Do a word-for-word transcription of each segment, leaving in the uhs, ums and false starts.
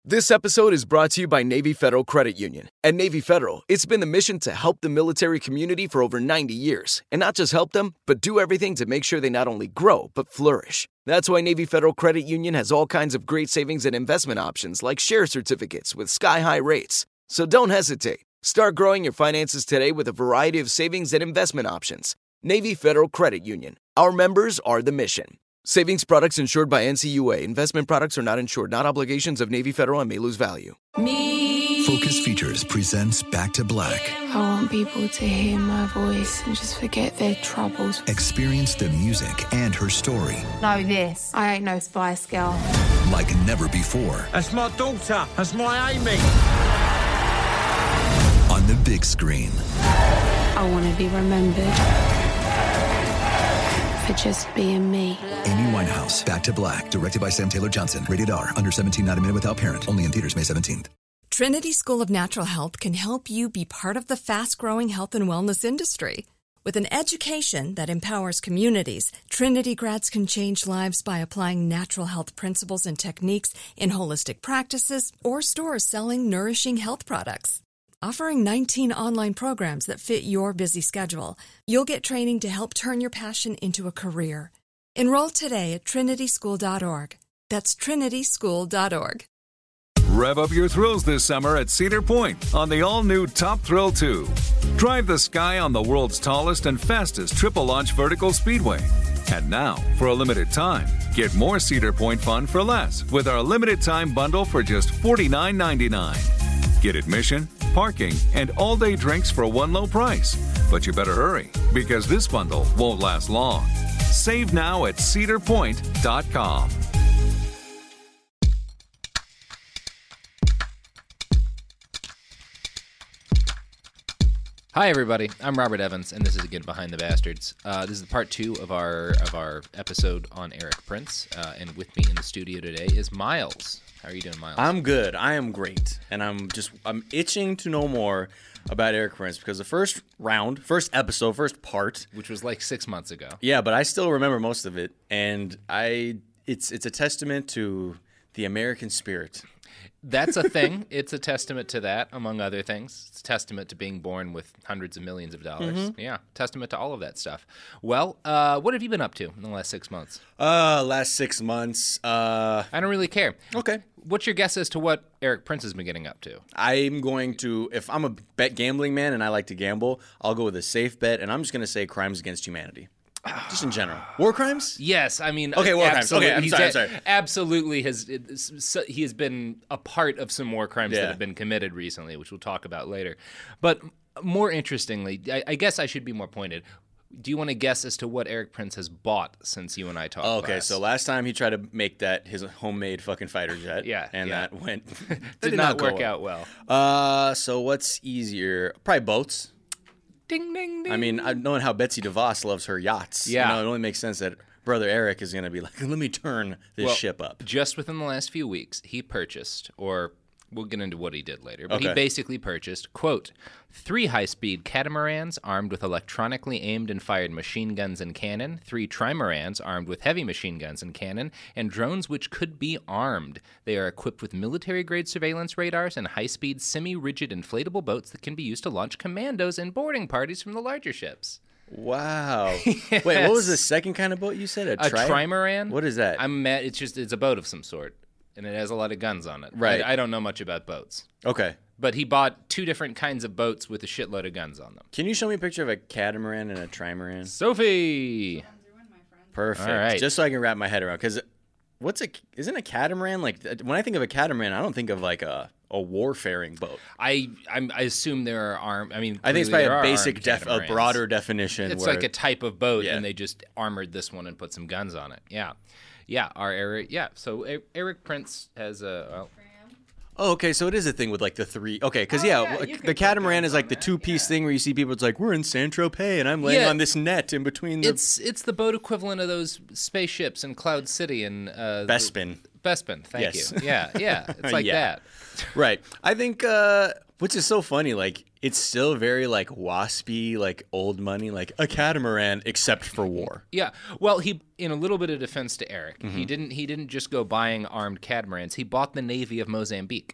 This episode is brought to you by Navy Federal Credit Union. At Navy Federal, it's been the mission to help the military community for over ninety years. And not just help them, but do everything to make sure they not only grow, but flourish. That's why Navy Federal Credit Union has all kinds of great savings and investment options like share certificates with sky-high rates. So don't hesitate. Start growing your finances today with a variety of savings and investment options. Navy Federal Credit Union. Our members are the mission. Savings products insured by N C U A. Investment products are not insured, not obligations of Navy Federal and may lose value. Me. Focus Features presents Back to Black. I want people to hear my voice and just forget their troubles. Experience the music and her story. Know this. I ain't no Spice Girl. Like never before. That's my daughter. That's my Amy. On the big screen. I want to be remembered for just being me. Amy Winehouse, Back to Black, directed by Sam Taylor Johnson. Rated R, under seventeen, not a minute without parent. Only in theaters May seventeenth. Trinity School of Natural Health can help you be part of the fast-growing health and wellness industry. With an education that empowers communities, Trinity grads can change lives by applying natural health principles and techniques in holistic practices or stores selling nourishing health products. Offering nineteen online programs that fit your busy schedule, you'll get training to help turn your passion into a career. Enroll today at trinity school dot org. That's trinity school dot org. Rev up your thrills this summer at Cedar Point on the all-new Top Thrill two. Drive the sky on the world's tallest and fastest triple-launch vertical speedway. And now, for a limited time, get more Cedar Point fun for less with our limited-time bundle for just forty-nine ninety-nine. Get admission, parking, and all-day drinks for one low price. But you better hurry, because this bundle won't last long. Save now at cedar point dot com. Hi everybody, I'm Robert Evans, and this is again Behind the Bastards. Uh, this is part two of our of our episode on Eric Prince, uh, and with me in the studio today is Miles. How are you doing, Miles? I'm good. I am great, and I'm just I'm itching to know more about Eric Prince because the first round, first episode, first part, which was like six months ago. Yeah, but I still remember most of it, and I it's it's a testament to the American spirit. That's a thing. It's a testament to that, among other things. It's a testament to being born with hundreds of millions of dollars. Mm-hmm. Yeah, testament to all of that stuff. Well, uh, what have you been up to in the last six months? Uh, last six months. Uh, I don't really care. Okay. What's your guess as to what Eric Prince has been getting up to? I'm going to, if I'm a bet gambling man and I like to gamble, I'll go with a safe bet, and I'm just going to say crimes against humanity. Just in general. War crimes? Yes, I mean... Okay, war crimes. Okay, I'm sorry, I'm sorry. Absolutely, has he has been a part of some war crimes yeah. that have been committed recently, which we'll talk about later. But more interestingly, I, I guess I should be more pointed. Do you want to guess as to what Eric Prince has bought since you and I talked Okay, last? so last time he tried to make that his homemade fucking fighter jet. yeah, And yeah. that went... did, did not, not work well. out well. Uh, so what's easier? Probably boats. Ding, ding, ding. I mean, knowing how Betsy DeVos loves her yachts, yeah. you know, it only makes sense that brother Eric is going to be like, let me turn this well, ship up. Just within the last few weeks, he purchased, or we'll get into what he did later, but okay. he basically purchased, quote, three high-speed catamarans armed with electronically aimed and fired machine guns and cannon, three trimarans armed with heavy machine guns and cannon, and drones which could be armed. They are equipped with military-grade surveillance radars and high-speed semi-rigid inflatable boats that can be used to launch commandos and boarding parties from the larger ships. Wow. Yes. Wait, what was the second kind of boat you said? A, A tri- trimaran? What is that? I'm mad. It's just, it's a boat of some sort, and it has a lot of guns on it. Right. I, I don't know much about boats. Okay. But he bought two different kinds of boats with a shitload of guns on them. Can you show me a picture of a catamaran and a trimaran? Sophie! Perfect. All right. Just so I can wrap my head around. Because what's a, isn't a catamaran, like, when I think of a catamaran, I don't think of like a, a warfaring boat. I I'm, I assume there are armed, I mean, I think it's probably there a are basic, def, a catamarans. broader definition. It's where, like a type of boat, yeah. and they just armored this one and put some guns on it. Yeah. Yeah, our Eric, yeah. So Eric Prince has a... Well, Oh, okay, so it is a thing with like the three. Okay, because Oh, yeah, yeah, like, you the could catamaran put is like the on two piece thing where you see people. It's like we're in Saint Tropez and I'm laying Yeah. on this net in between the it's it's the boat equivalent of those spaceships in Cloud City and uh, Bespin. Bespin, thank Yes. you. Yeah, yeah, it's like Yeah. that. Right. I think, uh, which is so funny. Like it's still very like waspy, like old money, like a catamaran, except for war. Yeah. Well, he, in a little bit of defense to Eric, Mm-hmm. he didn't he didn't just go buying armed catamarans. He bought the Navy of Mozambique.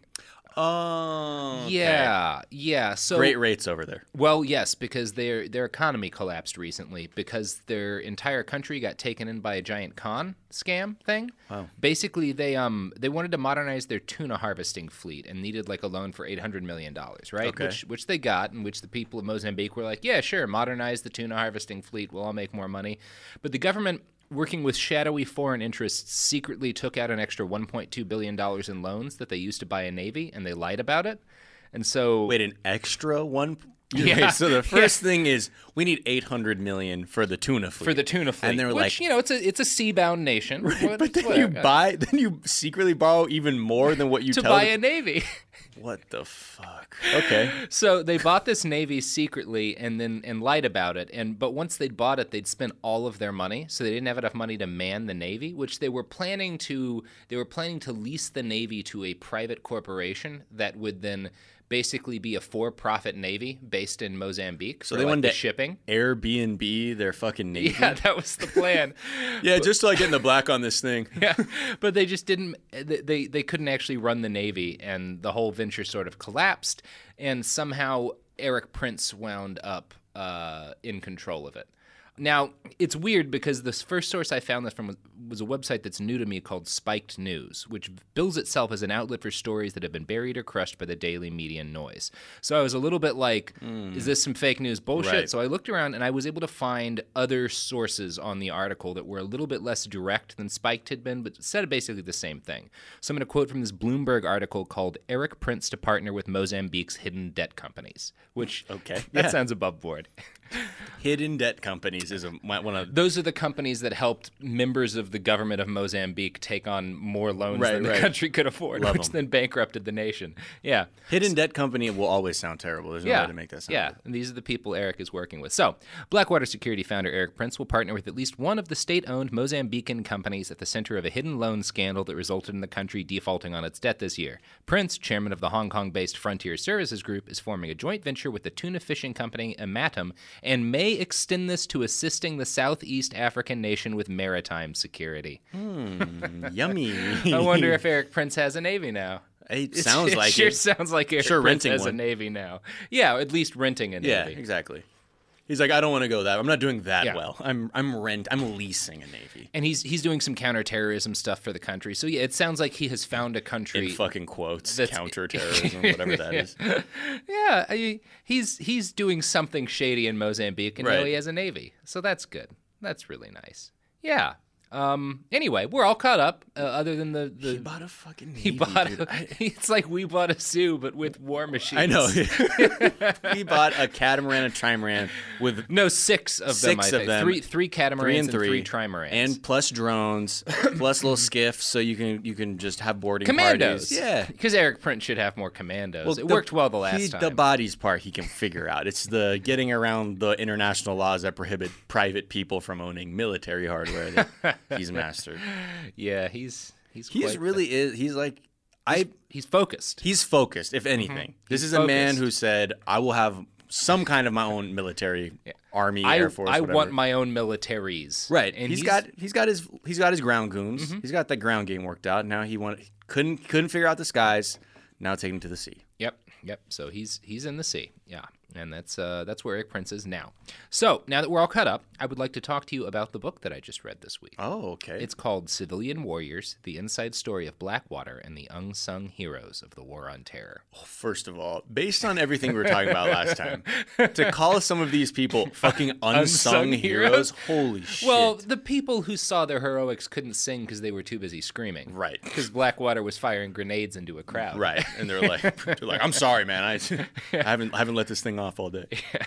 Oh, okay. Yeah, yeah. So Great rates over there. Well, yes, because their their economy collapsed recently because their entire country got taken in by a giant con scam thing. Wow. Basically, they um they wanted to modernize their tuna harvesting fleet and needed like a loan for eight hundred million dollars, right? Okay. Which which they got, in which the people of Mozambique were like, yeah, sure, modernize the tuna harvesting fleet. We'll all make more money. But the government, working with shadowy foreign interests, secretly took out an extra one point two billion dollars in loans that they used to buy a navy, and they lied about it. And so... Wait, an extra one? Yeah. Okay, so the first thing is we need eight hundred million for the tuna fleet. For the tuna fleet, and they were which, like, you know, it's a it's a sea-bound nation. What- but then whatever. you buy, then you secretly borrow even more than what you to tell buy them. a navy. What the fuck? Okay. So they bought this navy secretly and then and lied about it. And but once they'd bought it, they'd spent all of their money, so they didn't have enough money to man the navy, which they were planning to they were planning to lease the navy to a private corporation that would then basically be a for-profit navy based in Mozambique. So for, they like, wanted the to shipping. Airbnb their fucking navy. Yeah, that was the plan. Yeah, just so I get in the black on this thing. Yeah, but they just didn't. They they couldn't actually run the navy, and the whole venture sort of collapsed. And somehow Eric Prince wound up uh, in control of it. Now, it's weird because the first source I found this from was a website that's new to me called Spiked News, which bills itself as an outlet for stories that have been buried or crushed by the daily media noise. So I was a little bit like, mm. is this some fake news bullshit? Right. So I looked around and I was able to find other sources on the article that were a little bit less direct than Spiked had been, but said basically the same thing. So I'm going to quote from this Bloomberg article called Eric Prince to Partner with Mozambique's Hidden Debt Companies, which Okay. that Yeah. sounds above board. Hidden debt companies is a, one of Those are the companies that helped members of the government of Mozambique take on more loans Right, than the right. country could afford, Love which 'em. then bankrupted the nation. Yeah. hidden debt company will always sound terrible. There's no Yeah. way to make that sound Yeah. good. And these are the people Eric is working with. So, Blackwater Security founder Eric Prince will partner with at least one of the state-owned Mozambican companies at the center of a hidden loan scandal that resulted in the country defaulting on its debt this year. Prince, chairman of the Hong Kong-based Frontier Services Group, is forming a joint venture with the tuna fishing company Amatum and may extend this to assisting the Southeast African nation with maritime security. Mm, yummy. I wonder if Eric Prince has a navy now. It sounds it like sure it. sounds like Eric Sure, Prince renting has one. a navy now. Yeah, at least renting a Yeah, navy. exactly. He's like, I don't want to go that. I'm not doing that Yeah. well. I'm I'm rent. I'm leasing a navy. And he's he's doing some counterterrorism stuff for the country. So yeah, it sounds like he has found a country. In fucking quotes, That's- counterterrorism, whatever that is. Yeah, I, he's he's doing something shady in Mozambique, and now Right. he has a navy. So that's good. That's really nice. Yeah. Um. Anyway, we're all caught up. Uh, other than the, the He bought a fucking navy. he bought. dude. A, I, it's like we bought a zoo, but with war machines. I know. He bought a catamaran, a trimaran with No, six of them. Six I of think. them. Three three catamarans three and and three, three trimarans. and plus drones, plus little skiffs, so you can you can just have boarding commandos. parties. Yeah. because Eric Prince should have more commandos. it the- worked well the last he, time. The bodies part he can figure out. It's the getting around the international laws that prohibit private people from owning military hardware that he's mastered. yeah, he's he's He's quite really is. He's like, I. he's focused. He's focused. If anything, this He's is a man focused. who said, "I will have some kind of my own military, army, I, air force. I whatever. want my own militaries. Right, and he's got he's got his he's got his ground goons. Mm-hmm. He's got that ground game worked out. Now he want couldn't couldn't figure out the skies. Now take him to the sea. Yep, yep. So he's he's in the sea. Yeah, and that's uh, that's where Eric Prince is now. So now that we're all caught up, I would like to talk to you about the book that I just read this week. Oh, okay. It's called Civilian Warriors: The Inside Story of Blackwater and the Unsung Heroes of the War on Terror. First of all, based on everything we were talking about last time, to call some of these people fucking unsung, Unsung heroes, heroes? holy shit. Well, the people who saw their heroics couldn't sing because they were too busy screaming. Right. Because Blackwater was firing grenades into a crowd. right, and they're like, they're like, I'm sorry, man. I, I haven't I haven't let this thing off all day.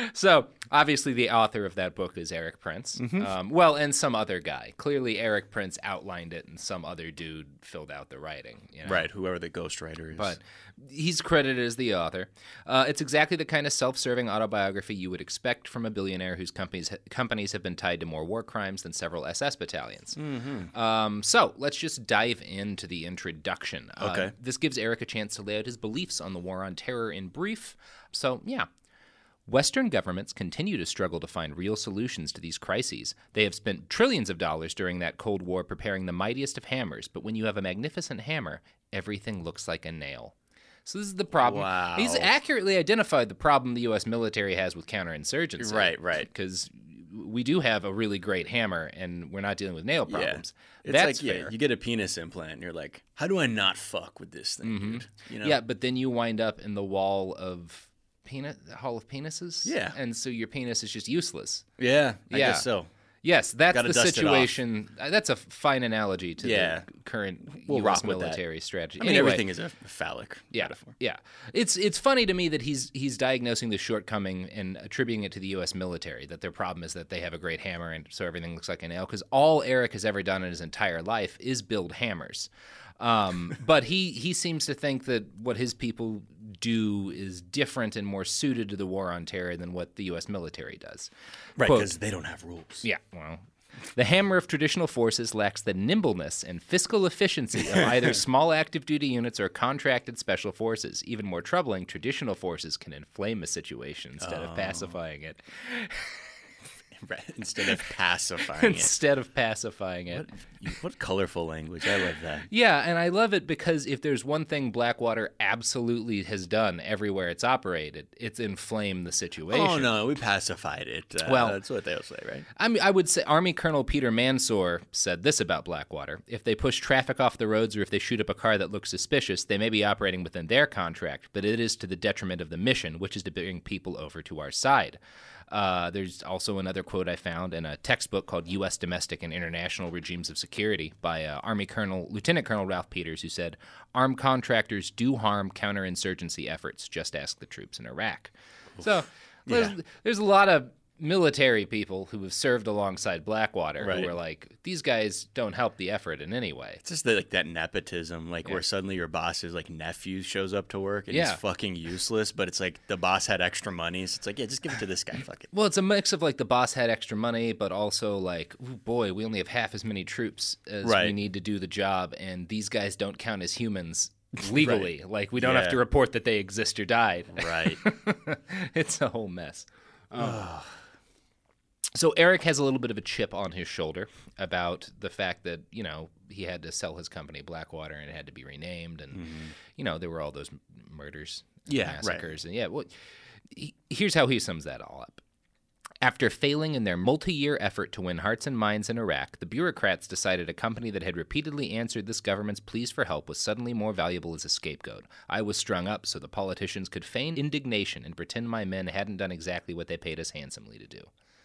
So, obviously, the author of that book is Eric Prince. Mm-hmm. Um, well, and some other guy. Clearly, Eric Prince outlined it, and some other dude filled out the writing. You know? Right, whoever the ghostwriter is. But he's credited as the author. Uh, it's exactly the kind of self-serving autobiography you would expect from a billionaire whose companies companies have been tied to more war crimes than several S S battalions. Mm-hmm. Um, so let's just dive into the introduction. Okay. Uh, this gives Eric a chance to lay out his beliefs on the war on terror in brief. So, yeah. Western governments continue to struggle to find real solutions to these crises. They have spent trillions of dollars during that Cold War preparing the mightiest of hammers, but when you have a magnificent hammer, everything looks like a nail. So this is the problem. Wow. He's accurately identified the problem the U S military has with counterinsurgency. Right, right. Because we do have a really great hammer, and we're not dealing with nail problems. Yeah. It's That's like, fair. yeah, you get a penis implant, and you're like, how do I not fuck with this thing, Mm-hmm. dude? You know? Yeah, but then you wind up in the wall of penis, hall of penises. Yeah. And so your penis is just useless. Yeah, I Yeah. guess so. Yes, that's Gotta the dust it off. situation. Uh, That's a fine analogy to Yeah. the current We'll U S rock with that. military strategy. I mean, Anyway, everything is a phallic yeah, metaphor. yeah. It's it's funny to me that he's he's diagnosing the shortcoming and attributing it to the U S military, that their problem is that they have a great hammer and so everything looks like a nail, because all Eric has ever done in his entire life is build hammers. Um, but he, he seems to think that what his people do is different and more suited to the war on terror than what the U S military does. Right, Quote, because they don't have rules. yeah, well, the hammer of traditional forces lacks the nimbleness and fiscal efficiency of either small active duty units or contracted special forces. Even more troubling, traditional forces can inflame a situation instead Oh. of pacifying it. Right, instead of pacifying it. Instead of pacifying it. What, you, what colorful language. I love that. Yeah, and I love it because if there's one thing Blackwater absolutely has done everywhere it's operated, it's inflamed the situation. Oh, no, we pacified it. Uh, Well- that's what they'll say, right? I mean, I would say Army Colonel Peter Mansour said this about Blackwater. If they push traffic off the roads or if they shoot up a car that looks suspicious, they may be operating within their contract, but it is to the detriment of the mission, which is to bring people over to our side. Uh, there's also another quote I found in a textbook called U S Domestic and International Regimes of Security by uh, Army Colonel Lieutenant Colonel Ralph Peters, who said, "Armed contractors do harm counterinsurgency efforts. Just ask the troops in Iraq." So there's, Yeah. there's a lot of military people who have served alongside Blackwater Right. who are like, these guys don't help the effort in any way. It's just the, like that nepotism, like Yeah. where suddenly your boss's like nephew shows up to work and Yeah. he's fucking useless, but it's like the boss had extra money, so it's like, yeah, just give it to this guy. Fuck it. Well, it's a mix of like the boss had extra money, but also like, ooh, boy, we only have half as many troops as we Right. need to do the job, and these guys don't count as humans legally. Like, we don't have Yeah. to report that they exist or died. Right. It's a whole mess. Um, so Eric has a little bit of a chip on his shoulder about the fact that, you know, he had to sell his company Blackwater and it had to be renamed, and you know, there were all those m- murders, and Yeah, right. massacres, and yeah. Well, he, here's how he sums that all up. After failing in their multi-year effort to win hearts and minds in Iraq, the bureaucrats decided a company that had repeatedly answered this government's pleas for help was suddenly more valuable as a scapegoat. I was strung up so the politicians could feign indignation and pretend my men hadn't done exactly what they paid us handsomely to do.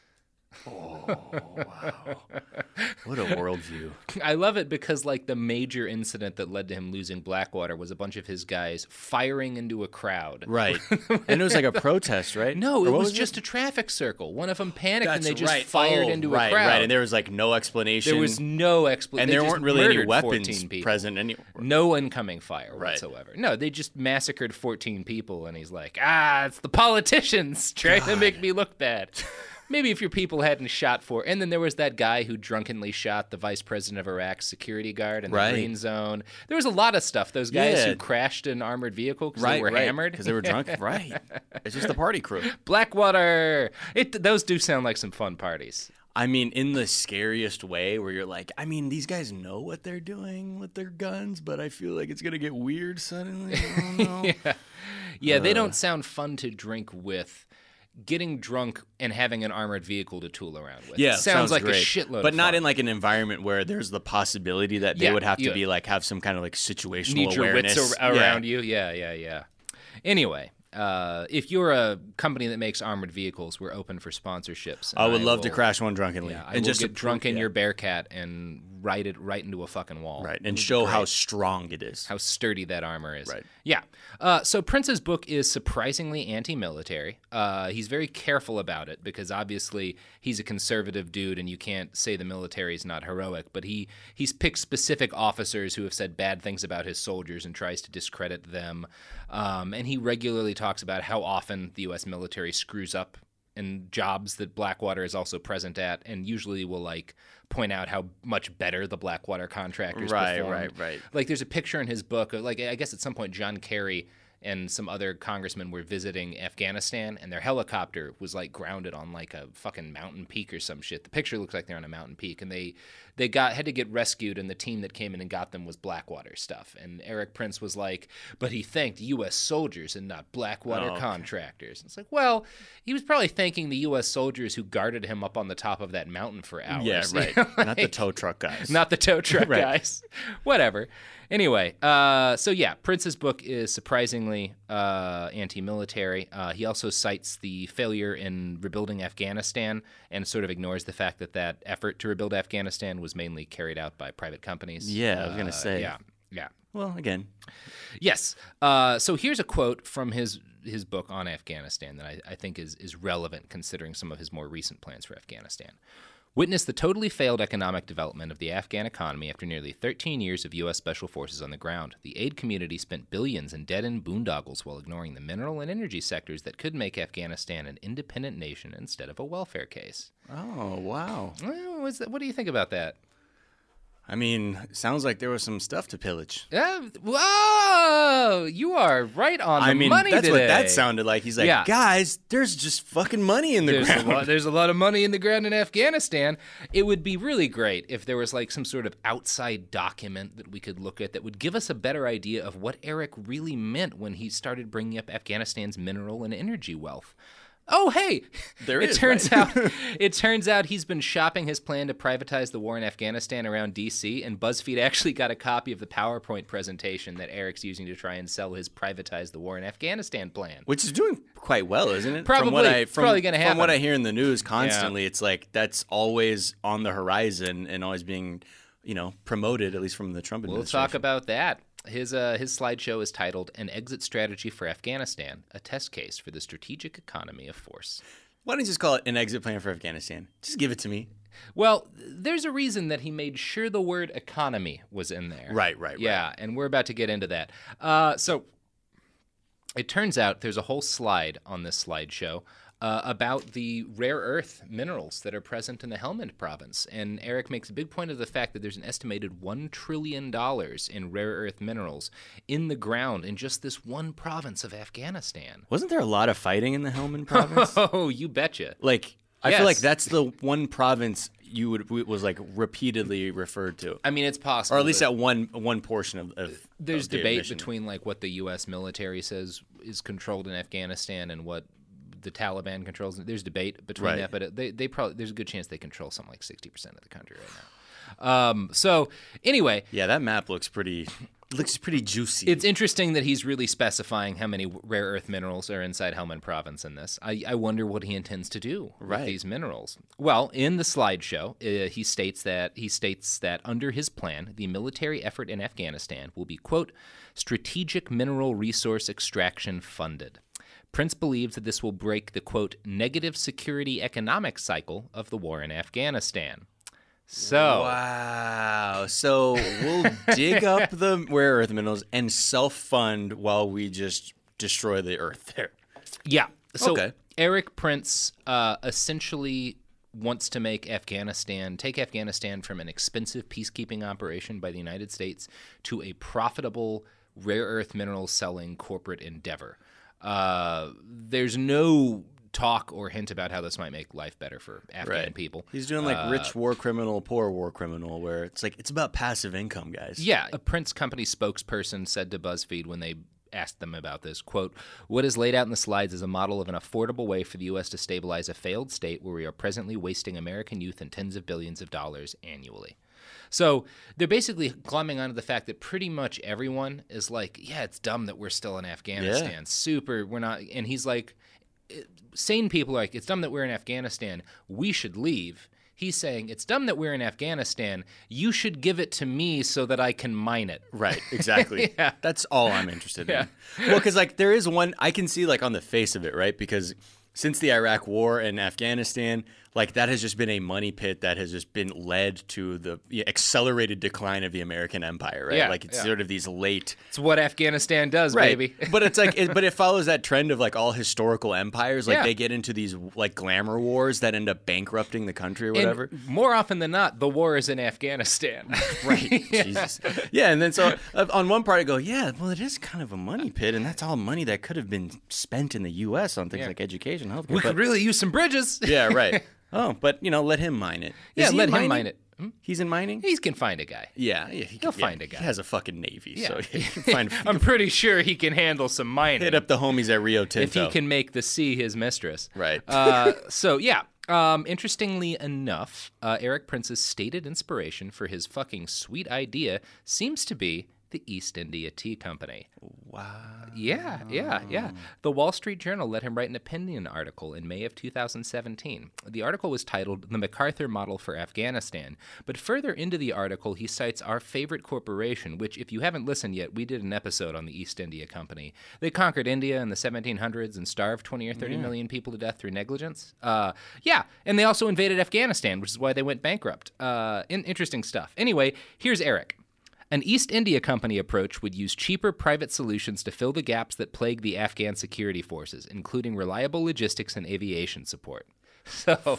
What a worldview. I love it because, like, the major incident that led to him losing Blackwater was a bunch of his guys firing into a crowd. Right. And it was like a protest, right? No, Or it what was, just a traffic circle. One of them panicked and they just fired Oh, into right, a crowd. Right, and there was like no explanation. There was no explanation. and there weren't really any weapons people. present anywhere. No incoming fire Right. whatsoever. No, they just massacred fourteen people, and he's like, ah, it's the politicians trying to make me look bad. Maybe if your people hadn't shot for, and then there was that guy who drunkenly shot the vice president of Iraq's security guard in the Right. green zone. There was a lot of stuff. Those guys Yeah. who crashed an armored vehicle because Right, they were right, hammered. because they were drunk. Right. It's just the party crew. Blackwater. It, those do sound like some fun parties. I mean, in the scariest way, where you're like, I mean, these guys know what they're doing with their guns, but I feel like it's gonna get weird suddenly. I don't know. yeah, yeah they don't sound fun to drink with. Getting drunk and having an armored vehicle to tool around with. Yeah, sounds, sounds like great. a shitload but of not fun. in like an environment where there's the possibility that they Yeah, would have to yeah. be like have some kind of like situational Need your awareness wits ar- around yeah. you. Yeah, yeah, yeah. Anyway, uh, if you're a company that makes armored vehicles, we're open for sponsorships. I would and love to will- crash one drunkenly Yeah, I and will just get to drunk prove- in yeah. your Bearcat and ride it right into a fucking wall. Right, and show how strong it is. How sturdy that armor is. Right. Yeah. Uh, so Prince's book is surprisingly anti-military. Uh, he's very careful about it because obviously he's a conservative dude and you can't say the military is not heroic, but he he's picked specific officers who have said bad things about his soldiers and tries to discredit them. Um, and he regularly talks about how often the U S military screws up in jobs that Blackwater is also present at, and usually will like point out how much better the Blackwater contractors Right, performed. right, right. Like there's a picture in his book of like I guess at some point John Kerry and some other congressmen were visiting Afghanistan, and their helicopter was like grounded on like a fucking mountain peak or some shit. The picture looks like they're on a mountain peak, and they they got had to get rescued, and the team that came in and got them was Blackwater stuff. And Eric Prince was like, but he thanked U S soldiers and not Blackwater Oh, okay. contractors. It's like, well, he was probably thanking the U S soldiers who guarded him up on the top of that mountain for hours. Yeah, right. Not the tow truck guys. Not the tow truck Right. guys. Whatever. Anyway, uh, so yeah, Prince's book is surprisingly uh, anti-military. Uh, he also cites the failure in rebuilding Afghanistan and sort of ignores the fact that that effort to rebuild Afghanistan was mainly carried out by private companies. Yeah, I was gonna Uh, say. Yeah, yeah. Well, again, Yes. Uh, so here's a quote from his his book on Afghanistan that I, I think is is relevant considering some of his more recent plans for Afghanistan. Witness the totally failed economic development of the Afghan economy after nearly thirteen years of U S Special Forces on the ground. The aid community spent billions in dead-end boondoggles while ignoring the mineral and energy sectors that could make Afghanistan an independent nation instead of a welfare case. oh wow. Well, what's that, what do you think about that? I mean, sounds like there was some stuff to pillage. Uh, whoa! You are right on the I mean, money that's today. what that sounded like. He's like, Yeah. guys, there's just fucking money in the There's ground. a, lot, there's a lot of money in the ground in Afghanistan. It would be really great if there was like some sort of outside document that we could look at that would give us a better idea of what Eric really meant when he started bringing up Afghanistan's mineral and energy wealth. Oh, hey! There it is, turns right? out it turns out he's been shopping his plan to privatize the war in Afghanistan around D C, and BuzzFeed actually got a copy of the PowerPoint presentation that Eric's using to try and sell his privatize the war in Afghanistan plan. Which is doing quite well, isn't it? Probably. From what I, It's from, probably gonna From what happen. I hear in the news constantly, it's like that's always on the horizon and always being, you know, promoted, at least from the Trump We'll administration. talk about that. His uh, his slideshow is titled "An Exit Strategy for Afghanistan: A Test Case for the Strategic Economy of Force." Why don't you just call it an exit plan for Afghanistan? Just give it to me. Well, there's a reason that he made sure the word economy was in there. Right, right, right. Yeah, and we're about to get into that. Uh, so it turns out there's a whole slide on this slideshow uh, about the rare earth minerals that are present in the Helmand province. And Eric makes a big point of the fact that there's an estimated one trillion dollars in rare earth minerals in the ground in just this one province of Afghanistan. Wasn't there a lot of fighting in the Helmand province? Oh, you betcha. Like, I Yes. feel like that's the one province you would was like repeatedly referred to, I mean, it's possible. or at least that- at one one portion of. of There's of the debate admission. between like what the U S military says is controlled in Afghanistan and what the Taliban controls. There's debate between Right. that, but it- they they probably there's a good chance they control something like sixty percent of the country right now. Um, so anyway, Yeah, that map looks pretty looks pretty juicy. it's interesting that he's really specifying how many rare earth minerals are inside Helmand Province in this. I, I wonder what he intends to do with Right. these minerals. Well, in the slideshow, uh, he states that he states that under his plan, the military effort in Afghanistan will be, quote, strategic mineral resource extraction funded. Prince believes that this will break the, quote, negative security economic cycle of the war in Afghanistan. So, Wow. So we'll dig up the rare earth minerals and self-fund while we just destroy the earth there. yeah. So Okay. Eric Prince uh, essentially wants to make Afghanistan, take Afghanistan from an expensive peacekeeping operation by the United States to a profitable rare earth mineral selling corporate endeavor. Uh, there's no talk or hint about how this might make life better for Afghan people. He's doing like Uh, rich war criminal, poor war criminal, where it's like it's about passive income, guys. Yeah, a Prince company spokesperson said to BuzzFeed when they asked them about this, quote, what is laid out in the slides is a model of an affordable way for the U S to stabilize a failed state where we are presently wasting American youth and tens of billions of dollars annually. So they're basically climbing onto the fact that pretty much everyone is like, yeah, it's dumb that we're still in Afghanistan. Yeah. Super, we're not. And he's like, sane people are like, it's dumb that we're in Afghanistan. We should leave. He's saying, it's dumb that we're in Afghanistan. You should give it to me so that I can mine it. Right, exactly. Yeah. That's all I'm interested Yeah. in. Well, because like there is one, I can see like on the face of it, right? Because since the Iraq War and Afghanistan, like that has just been a money pit that has just been led to the yeah, accelerated decline of the American empire, right? Yeah, like it's yeah. sort of these late... It's what Afghanistan does, Right. baby. But it's like, it, but it follows that trend of like all historical empires. Like Yeah. they get into these like glamour wars that end up bankrupting the country or whatever. And more often than not, the war is in Afghanistan. Right. Jesus. Yeah. And then so uh, on one part I go, yeah, well, it is kind of a money pit. And that's all money that could have been spent in the U S on things Yeah. like education, healthcare. We but, could really use some bridges. yeah, right. Oh, but, you know, let him mine it. Is Yeah, he let in him mining? mine it. Hmm? He's in mining? He can find a guy. Yeah. yeah he He'll can, yeah, find a guy. He has a fucking navy. Yeah. So he can find, he I'm can pretty sure he can handle some mining. hit up the homies at Rio Tinto. if he can make the sea his mistress. Right. uh, so, yeah. Um, interestingly enough, uh, Eric Prince's stated inspiration for his fucking sweet idea seems to be the East India Tea Company. Wow. Yeah, yeah, yeah. The Wall Street Journal let him write an opinion article in May of two thousand seventeen. The article was titled The MacArthur Model for Afghanistan, but further into the article, he cites our favorite corporation, which, if you haven't listened yet, we did an episode on the East India Company. They conquered India in the seventeen hundreds and starved twenty or thirty million people to death through negligence. Uh, yeah, and they also invaded Afghanistan, which is why they went bankrupt. Uh, in- interesting stuff. Anyway, here's Eric. An East India Company approach would use cheaper private solutions to fill the gaps that plague the Afghan security forces, including reliable logistics and aviation support. So,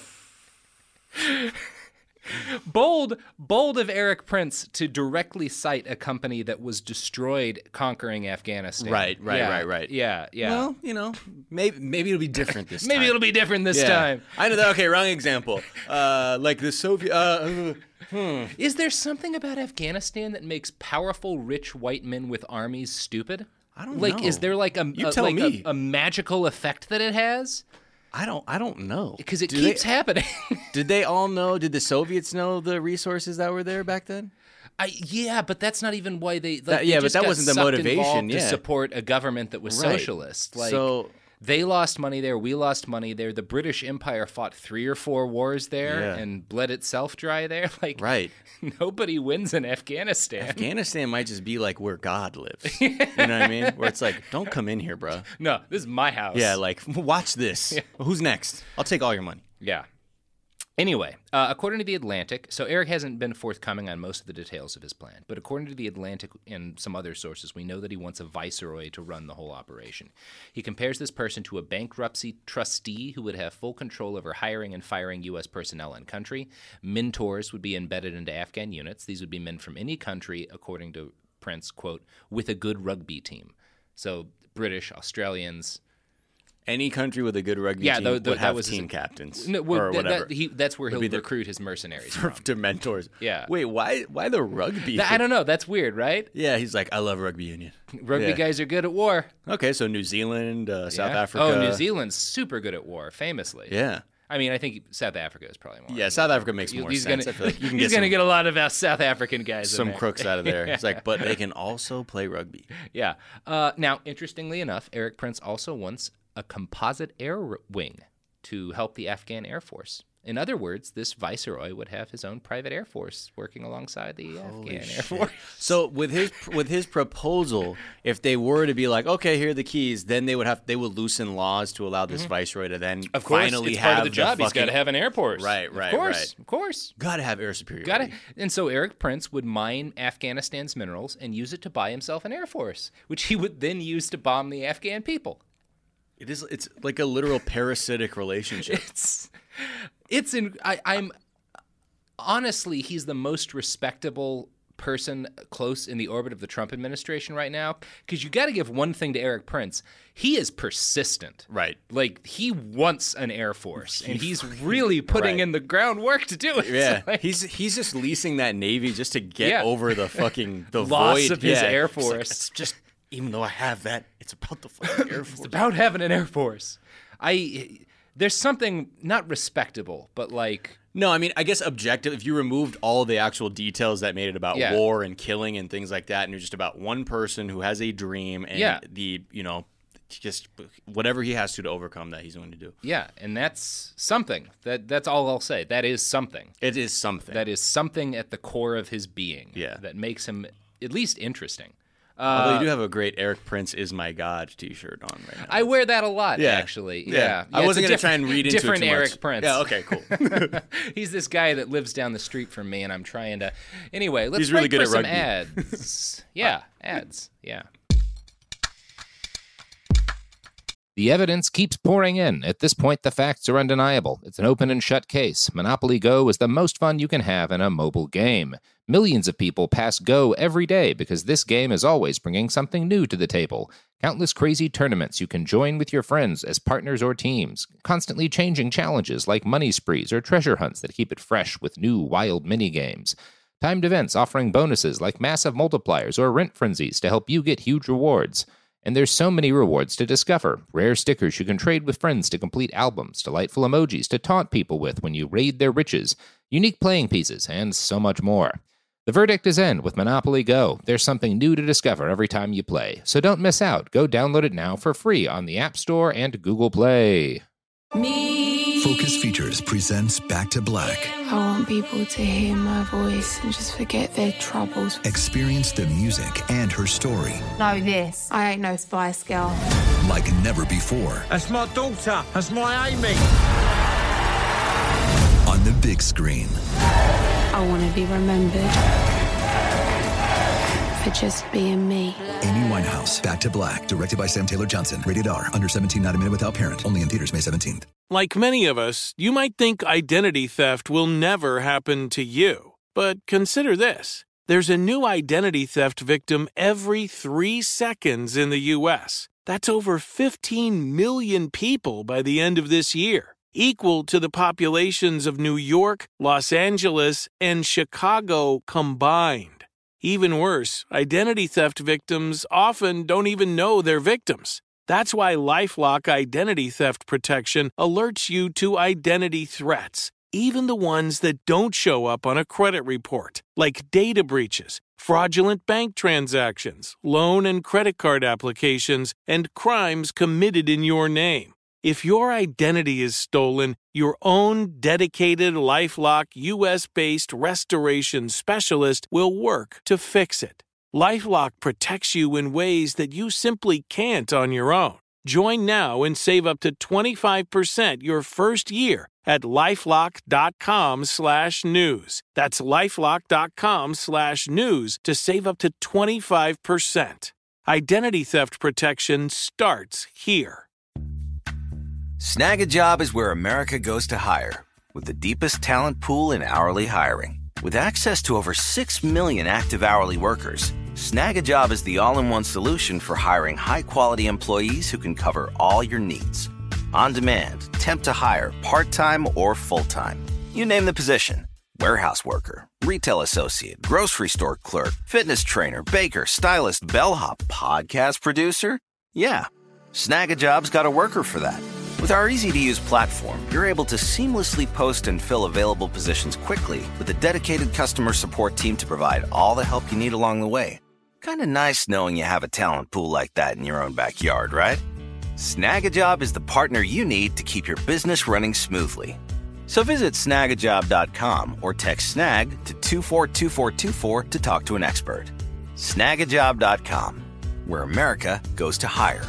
bold, bold of Eric Prince to directly cite a company that was destroyed conquering Afghanistan. Right, right, Yeah, right, right. Yeah, yeah. Well, you know, maybe maybe it'll be different this time. Maybe it'll be different this Yeah. time. I know that. Okay, wrong example. Uh, like the Soviet. Uh, uh, Is there something about Afghanistan that makes powerful, rich white men with armies stupid? I don't like, know. is there like a, You a- tell like me. A, a magical effect that it has? I don't. I don't know. Because it Do keeps they, happening. Did they all know? Did the Soviets know the resources that were there back then? I, yeah, but that's not even why they. Like, That- they yeah, but just that got wasn't the sucked motivation, involved to yeah. support a government that was Right. socialist. Like, So- they lost money there. We lost money there. The British Empire fought three or four wars there Yeah. and bled itself dry there. Like, Right. nobody wins in Afghanistan. Afghanistan might just be like where God lives. You know what I mean? Where it's like, don't come in here, bro. No, this is my house. Yeah, like watch this. Who's next? I'll take all your money. Yeah. Anyway, uh, according to The Atlantic, so Eric hasn't been forthcoming on most of the details of his plan, but according to The Atlantic and some other sources, we know that he wants a viceroy to run the whole operation. He compares this person to a bankruptcy trustee who would have full control over hiring and firing U S personnel in country. Mentors would be embedded into Afghan units. These would be men from any country, according to Prince, quote, with a good rugby team. So British, Australians. Any country with a good rugby Yeah, team the- the- would that have was his- team captains No, well, or that- whatever. that- he, that's where he'll be the- recruit his mercenaries for from. to mentors. Yeah. Wait, why? Why the rugby? That- I thing? don't know. That's weird, right? Yeah, he's like, I love rugby union. Rugby Yeah. guys are good at war. Okay, so New Zealand, uh, South Yeah. Africa. Oh, New Zealand's super good at war, famously. Yeah. I mean, I think South Africa is probably more. Yeah, South Africa makes He- more he's sense. Gonna, I feel like you can he's get going to some, get a lot of uh, South African guys in some there. crooks out of there. It's like, but they can also play rugby. Yeah. Uh, now, interestingly enough, Eric Prince also wants a composite air wing to help the Afghan Air Force. In other words, this viceroy would have his own private air force working alongside the Afghan Air Force. So with his with his proposal, if they were to be like, okay, here are the keys, then they would have they would loosen laws to allow this viceroy to then Of course, finally it's have part of the job. He's fucking, got to have an air force. Right, right, Of course, right. of course. Gotta have air superiority. Got it. And so Eric Prince would mine Afghanistan's minerals and use it to buy himself an air force, which he would then use to bomb the Afghan people. It is. It's like a literal parasitic relationship. It's, it's in. I, I'm honestly, he's the most respectable person close in the orbit of the Trump administration right now. Because you got to give one thing to Eric Prince: he is persistent. Right. Like he wants an air force, and he's really putting Right. in the groundwork to do it. Yeah, Like, he's he's just leasing that Navy just to get Yeah. over the fucking the Loss void of his Yeah. Air It's like, Force. it's just even though I have that, it's about the fucking Air Force. It's about having an air force. I there's something not respectable, but like No, I mean, I guess objective. If you removed all the actual details that made it about Yeah. war and killing and things like that, and you're just about one person who has a dream and Yeah. the you know just whatever he has to to overcome that, he's going to do. Yeah, and that's something. That That's all I'll say. That is something. It is something. That is something at the core of his being. Yeah. That makes him at least interesting. Although Uh, you do have a great Eric Prince is my God t-shirt on right now. I wear that a lot, Yeah. actually. Yeah. Yeah, I Yeah, wasn't it's a going to try and read into it different too much. Eric Prince. Yeah, okay, cool. He's this guy that lives down the street from me, and I'm trying to. Anyway, let's He's really break good for at some rugby. ads. Yeah, ads. Yeah. The evidence keeps pouring in. At this point, the facts are undeniable. It's an open and shut case. Monopoly Go is the most fun you can have in a mobile game. Millions of people pass Go every day because this game is always bringing something new to the table. Countless crazy tournaments you can join with your friends as partners or teams. Constantly changing challenges like money sprees or treasure hunts that keep it fresh with new wild mini-games. Timed events offering bonuses like massive multipliers or rent frenzies to help you get huge rewards. And there's so many rewards to discover. Rare stickers you can trade with friends to complete albums, delightful emojis to taunt people with when you raid their riches, unique playing pieces, and so much more. The verdict is in with Monopoly Go. There's something new to discover every time you play. So don't miss out. Go download it now for free on the App Store and Google Play. Me. Focus Features presents Back to Black. I want people to hear my voice and just forget their troubles. Experience the music and her story Know this. I ain't no Spice Girl. like never before That's my daughter. That's my Amy. on the big screen. I want to be remembered for just being me. Amy Winehouse, Back to Black, directed by Sam Taylor Johnson. Rated R, under seventeen, not admitted without parent. Only in theaters May seventeenth. Like many of us, you might think identity theft will never happen to you. But consider this. There's a new identity theft victim every three seconds in the U S. That's over fifteen million people by the end of this year, equal to the populations of New York, Los Angeles, and Chicago combined. Even worse, identity theft victims often don't even know they're victims. That's why LifeLock Identity Theft Protection alerts you to identity threats, even the ones that don't show up on a credit report, like data breaches, fraudulent bank transactions, loan and credit card applications, and crimes committed in your name. If your identity is stolen, your own dedicated LifeLock U S-based restoration specialist will work to fix it. LifeLock protects you in ways that you simply can't on your own. Join now and save up to twenty-five percent your first year at LifeLock.com slash news. That's LifeLock.com slash news to save up to twenty-five percent. Identity theft protection starts here. Snag a Job is where America goes to hire, with the deepest talent pool in hourly hiring. With access to over six million active hourly workers, Snag a Job is the all-in-one solution for hiring high-quality employees who can cover all your needs. On demand, temp to hire, part-time or full-time. You name the position. Warehouse worker, retail associate, grocery store clerk, fitness trainer, baker, stylist, bellhop, podcast producer. Yeah, Snag a Job's got a worker for that. With our easy-to-use platform, you're able to seamlessly post and fill available positions quickly with a dedicated customer support team to provide all the help you need along the way. Kind of nice knowing you have a talent pool like that in your own backyard, right? Snag a Job is the partner you need to keep your business running smoothly. So visit snag a job dot com or text SNAG to two four two four two four to talk to an expert. snag a job dot com, where America goes to hire.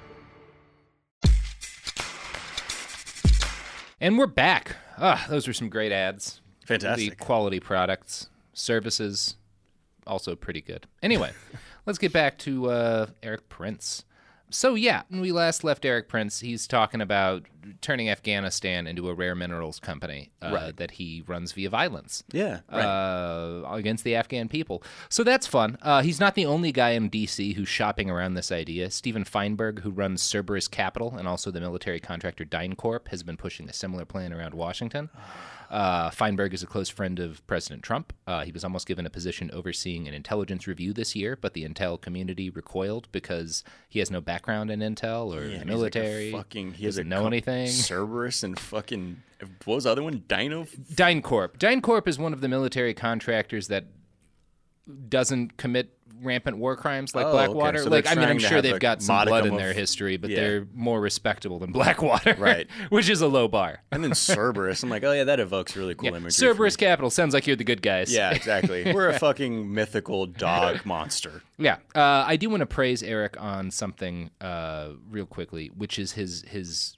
And we're back. Ah, those were some great ads. Fantastic. The quality products, services, also pretty good. Anyway, let's get back to uh, Eric Prince. So yeah, when we last left Eric Prince, he's talking about turning Afghanistan into a rare minerals company uh, right. that he runs via violence. Yeah, right. uh, against the Afghan people. So that's fun. Uh, he's not the only guy in D C who's shopping around this idea. Steven Feinberg, who runs Cerberus Capital and also the military contractor DynCorp, has been pushing a similar plan around Washington. Uh, Feinberg is a close friend of President Trump. Uh, he was almost given a position overseeing an intelligence review this year, but the intel community recoiled because he has no background in intel or yeah, the military. Like fucking, he doesn't has know com- anything. Cerberus and fucking, what was the other one? Dino? DynCorp. DynCorp is one of the military contractors that doesn't commit rampant war crimes like Oh, Blackwater. okay. So like, they're I mean, I'm trying to sure have they've a got some modicum blood in of- their history, but Yeah. they're more respectable than Blackwater, Right. which is a low bar. And then Cerberus. I'm like, oh, yeah, that evokes really cool Yeah. imagery. Cerberus Capital sounds like you're the good guys. Yeah, exactly. We're a fucking mythical dog monster. Yeah, uh, I do want to praise Eric on something uh, real quickly, which is his his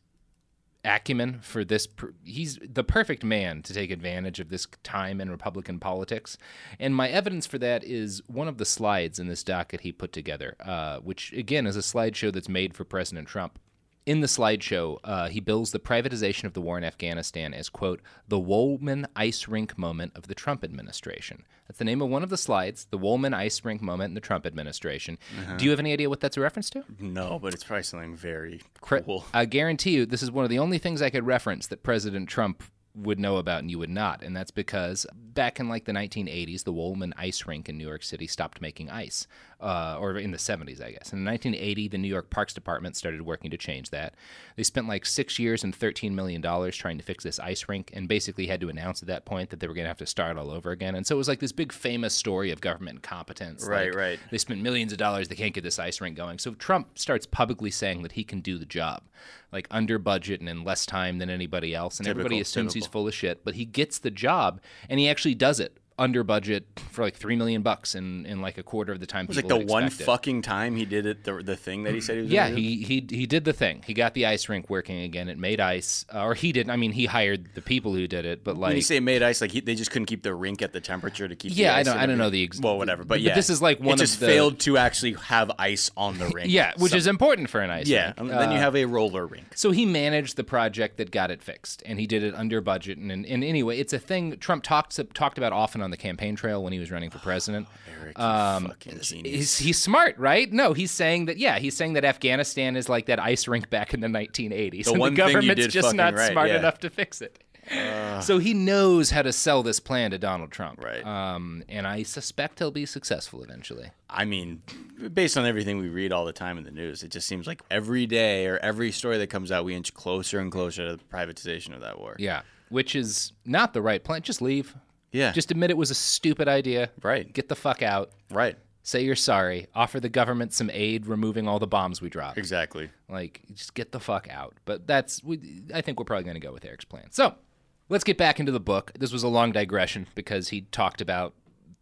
acumen for this. Per- he's the perfect man to take advantage of this time in Republican politics, and my evidence for that is one of the slides in this docket he put together, uh, which again is a slideshow that's made for President Trump. In the slideshow, uh, he bills the privatization of the war in Afghanistan as, quote, the Woolman ice rink moment of the Trump administration. That's the name of one of the slides, the Woolman ice rink moment in the Trump administration. Uh-huh. Do you have any idea what that's a reference to? No, but it's probably something very Cre- cool. I guarantee you this is one of the only things I could reference that President Trump would know about and you would not, and that's because back in like the nineteen eighties, the Woolman ice rink in New York City stopped making ice, uh, or in the seventies, I guess. In nineteen eighty, the New York Parks Department started working to change that. They spent like six years and thirteen million dollars trying to fix this ice rink, and basically had to announce at that point that they were going to have to start all over again. And so it was like this big famous story of government incompetence. Right, like, right. They spent millions of dollars, they can't get this ice rink going. So Trump starts publicly saying that he can do the job, like under budget and in less time than anybody else, and Typical, everybody assumes typical. he's full of shit, but he gets the job, and he actually does it under budget for like three million bucks in, in like a quarter of the time. It was like people the would one expect it. fucking time he did it, the, the thing that he said he was Yeah, going to do? he, he he did the thing. He got the ice rink working again. It made ice, uh, or he didn't. I mean, he hired the people who did it, but like When you say it made ice, like he, they just couldn't keep the rink at the temperature to keep. Yeah, the I ice don't- in I don't the know rink. the ex- well, whatever. But, but yeah, this is like one it of just the- failed to actually have ice on the rink. yeah, which So- is important for an ice yeah. rink. and then you Uh, have a roller rink. So he managed the project that got it fixed, and he did it under budget. And, and, and anyway, it's a thing Trump talks talked about often on the campaign trail when he was running for president. Eric, you Um, fucking genius. he's, he's smart, right? No, he's saying that, yeah, he's saying that Afghanistan is like that ice rink back in the nineteen eighties. The and one the thing you government's did just fucking not right, smart yeah. enough to fix it. So he knows how to sell this plan to Donald Trump. Right. Um, and I suspect he'll be successful eventually. I mean, based on everything we read all the time in the news, it just seems like every day or every story that comes out, we inch closer and closer to the privatization of that war. Yeah, which is not the right plan. Just leave. Yeah. Just admit it was a stupid idea. Right. Get the fuck out. Right. Say you're sorry. Offer the government some aid removing all the bombs we dropped. Exactly. Like, just get the fuck out. But that's, we, I think we're probably going to go with Eric's plan. So, let's get back into the book. This was a long digression because he talked about,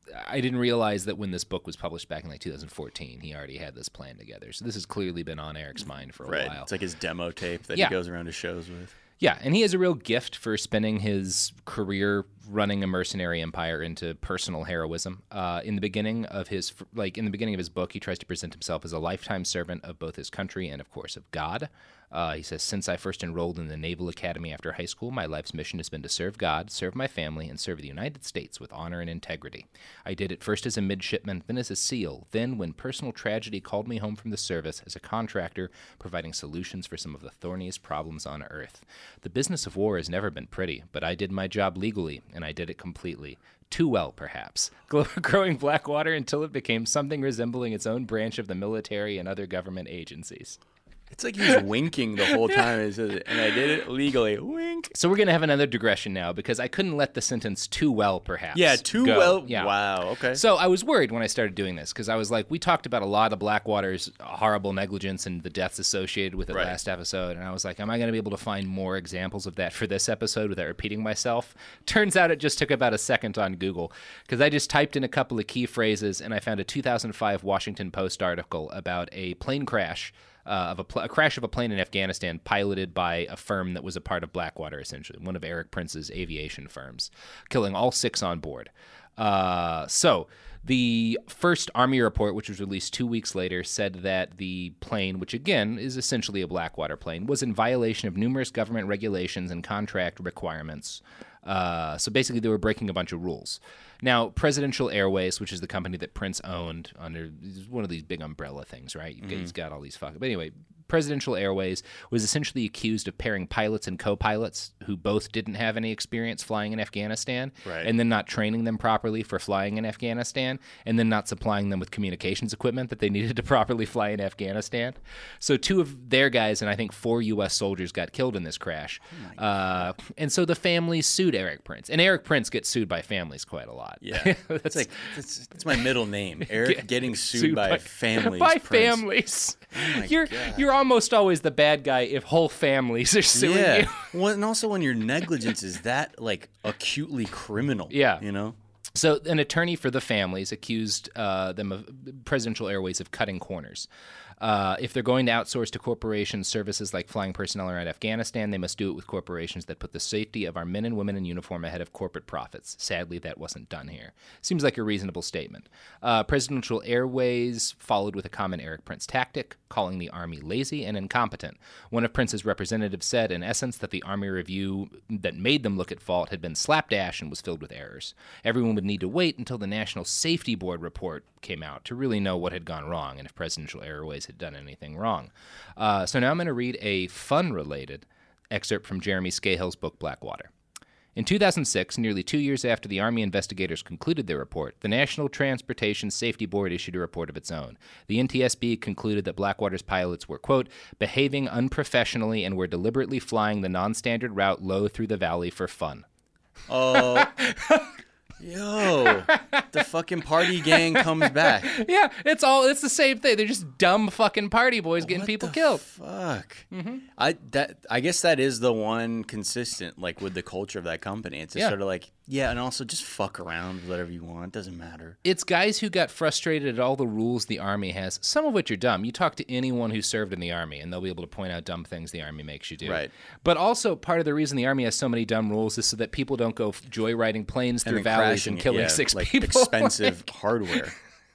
I didn't realize that when this book was published back in like two thousand fourteen, he already had this plan together. So this has clearly been on Eric's mind for a Right. while. It's like his demo tape that Yeah. he goes around to shows with. Yeah, and he has a real gift for spinning his career running a mercenary empire into personal heroism. Uh, in the beginning of his, like in the beginning of his book, he tries to present himself as a lifetime servant of both his country and, of course, of God. Uh, he says, since I first enrolled in the Naval Academy after high school, my life's mission has been to serve God, serve my family, and serve the United States with honor and integrity. I did it first as a midshipman, then as a SEAL, then when personal tragedy called me home from the service as a contractor, providing solutions for some of the thorniest problems on Earth. The business of war has never been pretty, but I did my job legally, and I did it completely. Too well, perhaps. Growing Blackwater until it became something resembling its own branch of the military and other government agencies. It's like he's winking the whole time. He says it, and I did it legally. Wink. So we're going to have another digression now because I couldn't let the sentence too well, perhaps. Yeah, too go. well. Yeah. Wow, okay. So I was worried when I started doing this because I was like, we talked about a lot of Blackwater's horrible negligence and the deaths associated with it Right. last episode. And I was like, am I going to be able to find more examples of that for this episode without repeating myself? Turns out it just took about a second on Google because I just typed in a couple of key phrases and I found a two thousand five Washington Post article about a plane crash. Uh, of a, pl- a crash of a plane in Afghanistan piloted by a firm that was a part of Blackwater, essentially, one of Eric Prince's aviation firms, killing all six on board. Uh, so the first Army report, which was released two weeks later, said that the plane, which again is essentially a Blackwater plane, was in violation of numerous government regulations and contract requirements. Uh, so basically, they were breaking a bunch of rules. Now, Presidential Airways, which is the company that Prince owned under one of these big umbrella things, right? You've got, Mhm. He's got all these fucking. But anyway, Presidential Airways was essentially accused of pairing pilots and co-pilots who both didn't have any experience flying in Afghanistan, right. and then not training them properly for flying in Afghanistan, and then not supplying them with communications equipment that they needed to properly fly in Afghanistan. So two of their guys and I think four U S soldiers got killed in this crash. Oh uh, and so the families sued Erik Prince. And Erik Prince gets sued by families quite a lot. Yeah. That's like that's, that's my middle name. Erik Get, getting sued, sued by, by families. By Prince. families. Oh you're God. you're almost always the bad guy if whole families are suing yeah. you. Well, and also when your negligence is that like acutely criminal. Yeah. You know? So an attorney for the families accused uh, them of Presidential Airways of cutting corners. Uh, if they're going to outsource to corporations services like flying personnel around Afghanistan, they must do it with corporations that put the safety of our men and women in uniform ahead of corporate profits. Sadly, that wasn't done here. Seems like a reasonable statement. Uh, Presidential Airways followed with a common Erik Prince tactic, calling the Army lazy and incompetent. One of Prince's representatives said, in essence, that the Army review that made them look at fault had been slapdash and was filled with errors. Everyone would need to wait until the National Safety Board report came out to really know what had gone wrong and if Presidential Airways had done anything wrong. Uh, so now I'm going to read a fun-related excerpt from Jeremy Scahill's book, Blackwater. In two thousand six, nearly two years after the Army investigators concluded their report, the National Transportation Safety Board issued a report of its own. The N T S B concluded that Blackwater's pilots were, quote, behaving unprofessionally and were deliberately flying the non-standard route low through the valley for fun. Oh... Yo, the fucking party gang comes back. Yeah, it's all it's the same thing. They're just dumb fucking party boys getting what people the killed. Fuck. Mm-hmm. I that I guess that is the one consistent like with the culture of that company. It's just Yeah. sort of like yeah, and also just fuck around with whatever you want. Doesn't matter. It's guys who got frustrated at all the rules the Army has, some of which are dumb. You talk to anyone who served in the Army, and they'll be able to point out dumb things the Army makes you do. Right. But also, part of the reason the Army has so many dumb rules is so that people don't go joyriding planes And through then valleys crashing and it, killing yeah, six like people. expensive hardware.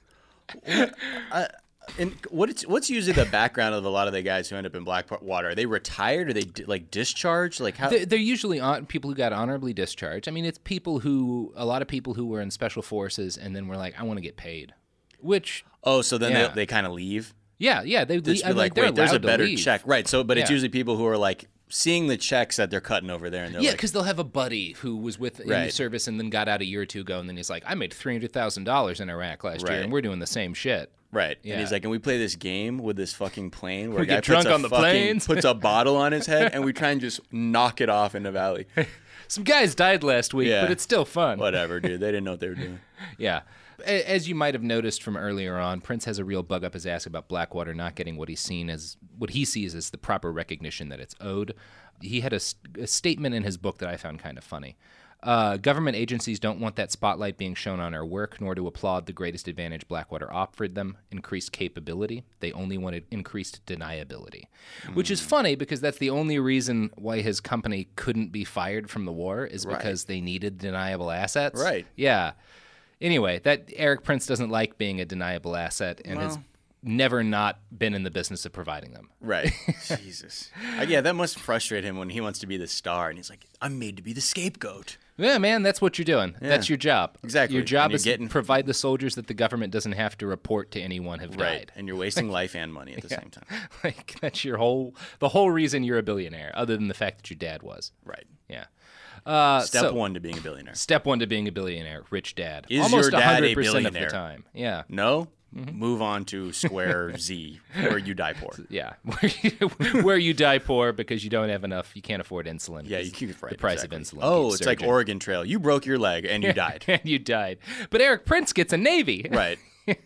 What, I, and what what's usually the background of a lot of the guys who end up in Blackwater? Are they retired? Are they like discharged? Like how? They're, they're usually on, people who got honorably discharged. I mean, it's people who a lot of people who were in special forces and then were like, I want to get paid. Which oh, so then yeah. they they kind of leave. Yeah, yeah. They, Just I be mean, like, they're wait, there's a allowed to better leave. check, right? So, but it's Yeah. usually people who are like seeing the checks that they're cutting over there, and they're Yeah, like, because they'll have a buddy who was with in the Right. service and then got out a year or two ago, and then he's like, I made three hundred thousand dollars in Iraq last year, Right. and we're doing the same shit. right. Yeah. And he's like, and we play this game with this fucking plane where We a guy get drunk puts a on the fucking- planes. puts a bottle on his head, and we try and just knock it off in the valley. Some guys died last week, Yeah. but it's still fun. Whatever, dude. They didn't know what they were doing. Yeah. A- As you might have noticed from earlier on, Prince has a real bug up his ass about Blackwater not getting what he's seen as what he sees as the proper recognition that it's owed. He had a, s- a statement in his book that I found kind of funny. Uh, government agencies don't want that spotlight being shown on our work, nor to applaud the greatest advantage Blackwater offered them, increased capability. They only wanted increased deniability, mm. which is funny because that's the only reason why his company couldn't be fired from the war is Right. because they needed deniable assets. Right. Yeah. Anyway, that Erik Prince doesn't like being a deniable asset and has Well. never not been in the business of providing them. Right. Jesus. Uh, yeah, that must frustrate him when he wants to be the star, and he's like, I'm made to be the scapegoat. Yeah, man, that's what you're doing. Yeah. That's your job. Exactly. Your job And you're is getting- to provide the soldiers that the government doesn't have to report to anyone have Right. died. And you're wasting life and money at the Yeah. same time. Like that's your whole the whole reason you're a billionaire, other than the fact that your dad was. Right. Yeah. Uh, Step so- one to being a billionaire. Step one to being a billionaire, rich dad. Is Almost your dad a one hundred percent of the billionaire? time. Yeah. No? Mm-hmm. Move on to Square Z, where you die poor. Yeah, where you, where you die poor because you don't have enough, you can't afford insulin. Yeah, you because keep right, the price exactly. of insulin. Oh, keeps it's like surging. Oregon Trail. You broke your leg and you died. and you died. But Erik Prince gets a Navy. Right.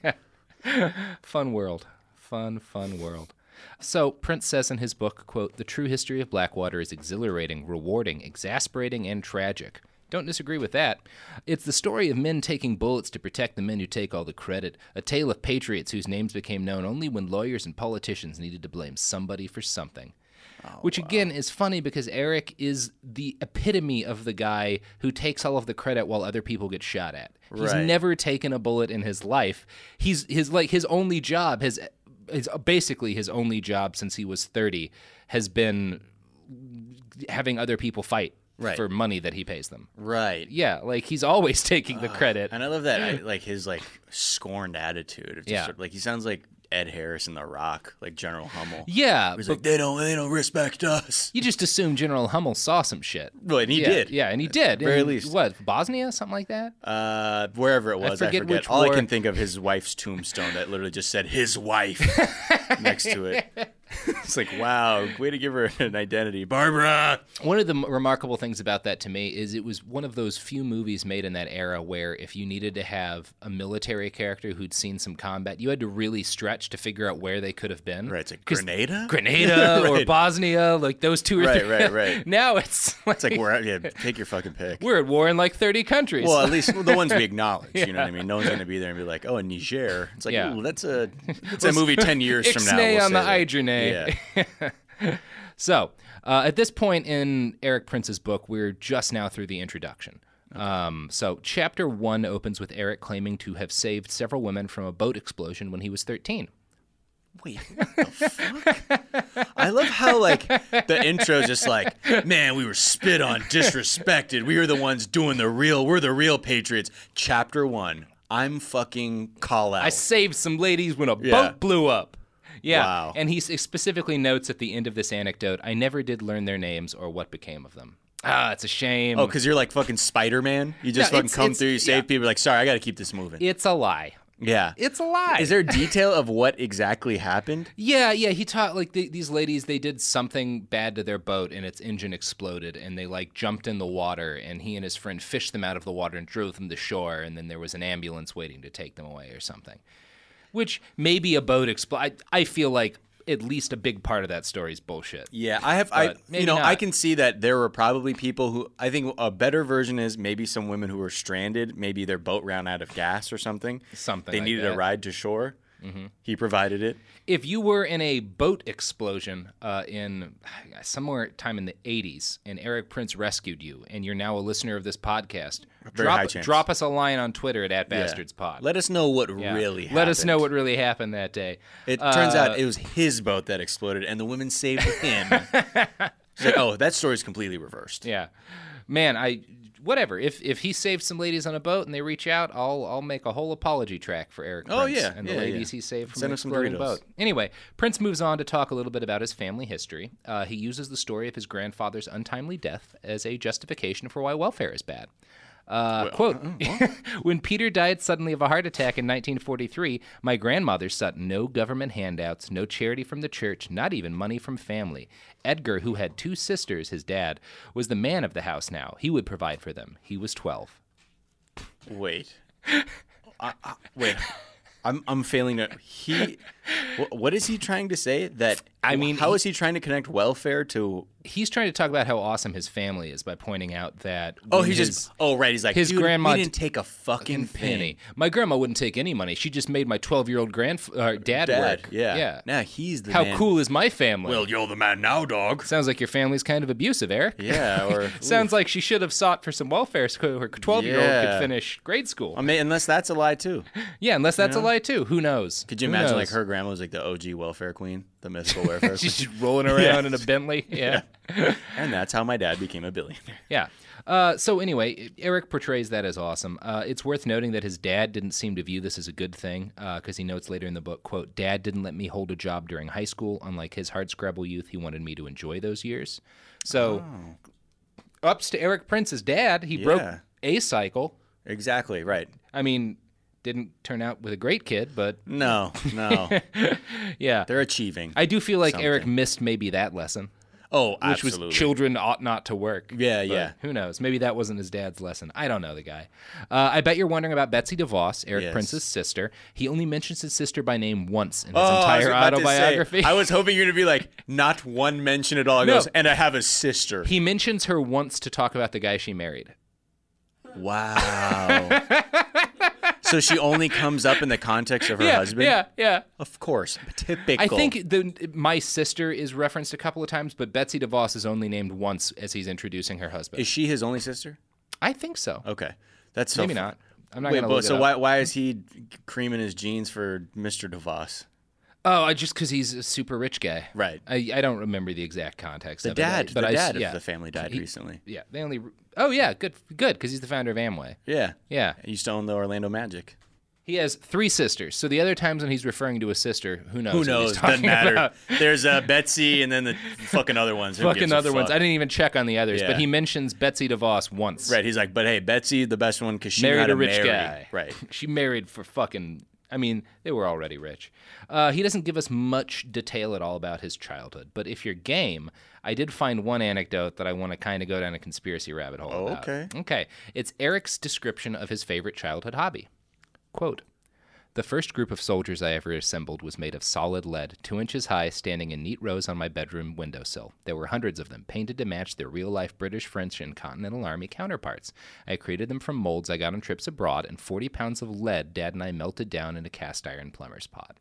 Fun world. Fun, fun world. So Prince says in his book, quote, "The true history of Blackwater is exhilarating, rewarding, exasperating, and tragic." Don't disagree with that. It's the story of men taking bullets to protect the men who take all the credit, a tale of patriots whose names became known only when lawyers and politicians needed to blame somebody for something. Oh, Which, again, wow. is funny because Erik is the epitome of the guy who takes all of the credit while other people get shot at. He's Right. never taken a bullet in his life. He's his like his only job has is basically his only job since he was thirty has been having other people fight. Right. For money that he pays them. Right. Yeah, like he's always taking the Uh, credit. And I love that, I, like his like scorned attitude. Of just Yeah. sort of, like he sounds like Ed Harris and The Rock, like General Hummel. Yeah, he's like, they don't, they don't respect us. You just assume General Hummel saw some shit. Well, and he yeah, did. Yeah, and he did. At the very in, least. What, Bosnia, something like that? Uh, wherever it was, I forget. I forget. All war. I can think of his wife's tombstone that literally just said his wife next to it. It's like, wow, way to give her an identity. Barbara! One of the m- remarkable things about that to me is it was one of those few movies made in that era where if you needed to have a military character who'd seen some combat, you had to really stretch to figure out where they could have been. Right, it's like Grenada? Grenada right. or Bosnia, like those two or right, three. Right, right, right. Now it's like... It's like, we're, yeah, take your fucking pick. We're at war in like thirty countries. Well, at least the ones we acknowledge, yeah. you know what I mean? No one's going to be there and be like, oh, in Niger. It's like, yeah. ooh, that's a, that's a movie ten years from now. Ixnay we'll on the that. Idrine. Yeah. So, uh, at this point in Eric Prince's book, we're just now through the introduction. Okay. Um, so, chapter one opens with Eric claiming to have saved several women from a boat explosion when he was thirteen. Wait, what the fuck? I love how, like, the intro is just like, man, we were spit on, disrespected. We were the ones doing the real, we're the real patriots. Chapter one, I'm fucking call out. I saved some ladies when a yeah. boat blew up. Yeah, wow. And he specifically notes at the end of this anecdote, I never did learn their names or what became of them. Ah, it's a shame. Oh, because you're like fucking Spider-Man? You just no, fucking it's, come it's, through, you save yeah. people, like, sorry, I got to keep this moving. It's a lie. Yeah. It's a lie. Is there detail of what exactly happened? Yeah, yeah. He taught, like, the, these ladies, they did something bad to their boat, and its engine exploded, and they, like, jumped in the water, and he and his friend fished them out of the water and drove them to shore, and then there was an ambulance waiting to take them away or something. Which, maybe a boat exploded. I, I feel like at least a big part of that story is bullshit. Yeah, I have, I, you know, not. I can see that there were probably people who, I think a better version is maybe some women who were stranded, maybe their boat ran out of gas or something. Something They like needed that. a ride to shore. Mm-hmm. He provided it. If you were in a boat explosion uh, in somewhere time in the eighties and Eric Prince rescued you and you're now a listener of this podcast, Very drop, high chance. drop us a line on Twitter at, at Yeah. bastardspod. Let us know what Yeah. really happened. Let us know what really happened that day. It uh, turns out it was his boat that exploded and the women saved him. It's like, oh, that story's completely reversed. Yeah. Man, I... Whatever. If if he saved some ladies on a boat and they reach out, I'll I'll make a whole apology track for Eric Prince Oh, yeah. and the Yeah, ladies yeah. he saved from Send an us some exploding Doritos. boat. Anyway, Prince moves on to talk a little bit about his family history. Uh, he uses the story of his grandfather's untimely death as a justification for why welfare is bad. Uh, Well, quote, uh, when Peter died suddenly of a heart attack in nineteen forty-three, my grandmother sought no government handouts, no charity from the church, not even money from family. Edgar, who had two sisters, his dad, was the man of the house now. He would provide for them. He was twelve. Wait. I, I, wait. I'm I'm failing to. He. What, what is he trying to say? That I mean, how he- is he trying to connect welfare to? He's trying to talk about how awesome his family is by pointing out that Oh, when he's his, just. Oh, right. He's like his Dude, grandma we didn't take a fucking penny. My grandma wouldn't take any money. She just made my twelve-year-old grand uh, dad, Dad, work. yeah. yeah. Now he's the How man. cool is my family? Well, you're the man now, dog. Sounds like your family's kind of abusive, Eric. Yeah, or Sounds like she should have sought for some welfare so her twelve-year-old Yeah. could finish grade school. I mean, unless that's a lie too. Yeah, unless that's You know? a lie too. Who knows? Could you Who imagine knows? like her grandma was like the O G welfare queen, the mythical welfare queen? She's just rolling around in a Bentley. Yeah. Yeah. And that's how my dad became a billionaire. Yeah. Uh, so anyway, Eric portrays that as awesome. Uh, it's worth noting that his dad didn't seem to view this as a good thing because he notes later in the book, quote, Dad didn't let me hold a job during high school. Unlike his hardscrabble youth, he wanted me to enjoy those years. So Oh. ups to Eric Prince's dad. He broke Yeah. a cycle. Exactly, right. I mean, didn't turn out with a great kid, but No, no. yeah. They're achieving. I do feel like Eric something. missed maybe that lesson. Oh, Which absolutely. was children ought not to work. Yeah, But yeah. Who knows? Maybe that wasn't his dad's lesson. I don't know the guy. Uh, I bet you're wondering about Betsy DeVos, Eric Yes. Prince's sister. He only mentions his sister by name once in his Oh, I was entire about to say, autobiography. I was hoping you were going to be like, not one mention at all. He No. goes, and I have a sister. He mentions her once to talk about the guy she married. Wow. So she only comes up in the context of her yeah, husband? yeah, yeah. Of course. Typical. I think the my sister is referenced a couple of times, but Betsy DeVos is only named once as he's introducing her husband. Is she his only sister? I think so. Okay. That's so Maybe fu- not. I'm not Wait, gonna but look so it up. why why is he creaming his jeans for Mister DeVos? Oh, I just because he's a super rich guy. Right. I, I don't remember the exact context The of dad, it. But the I, dad yeah. of the family died He- recently. Yeah, they only. Oh yeah, good, good, because he's the founder of Amway. Yeah. Yeah, He used to own the Orlando Magic. He has three sisters. So the other times when he's referring to a sister, who knows? Who knows? Doesn't matter. About. There's uh, Betsy and then the fucking other ones. Who fucking other fuck? ones. I didn't even check on the others, yeah. but he mentions Betsy DeVos once. Right. He's like, but hey, Betsy, the best one because she married knew how a rich to marry. guy. Right. She married for fucking. I mean, they were already rich. Uh, he doesn't give us much detail at all about his childhood, but if you're game, I did find one anecdote that I want to kind of go down a conspiracy rabbit hole oh, about. Okay. Okay. It's Eric's description of his favorite childhood hobby. Quote, "The first group of soldiers I ever assembled was made of solid lead, two inches high, standing in neat rows on my bedroom windowsill. There were hundreds of them, painted to match their real-life British, French, and Continental Army counterparts. I created them from molds I got on trips abroad, and forty pounds of lead Dad and I melted down in a cast-iron plumber's pot."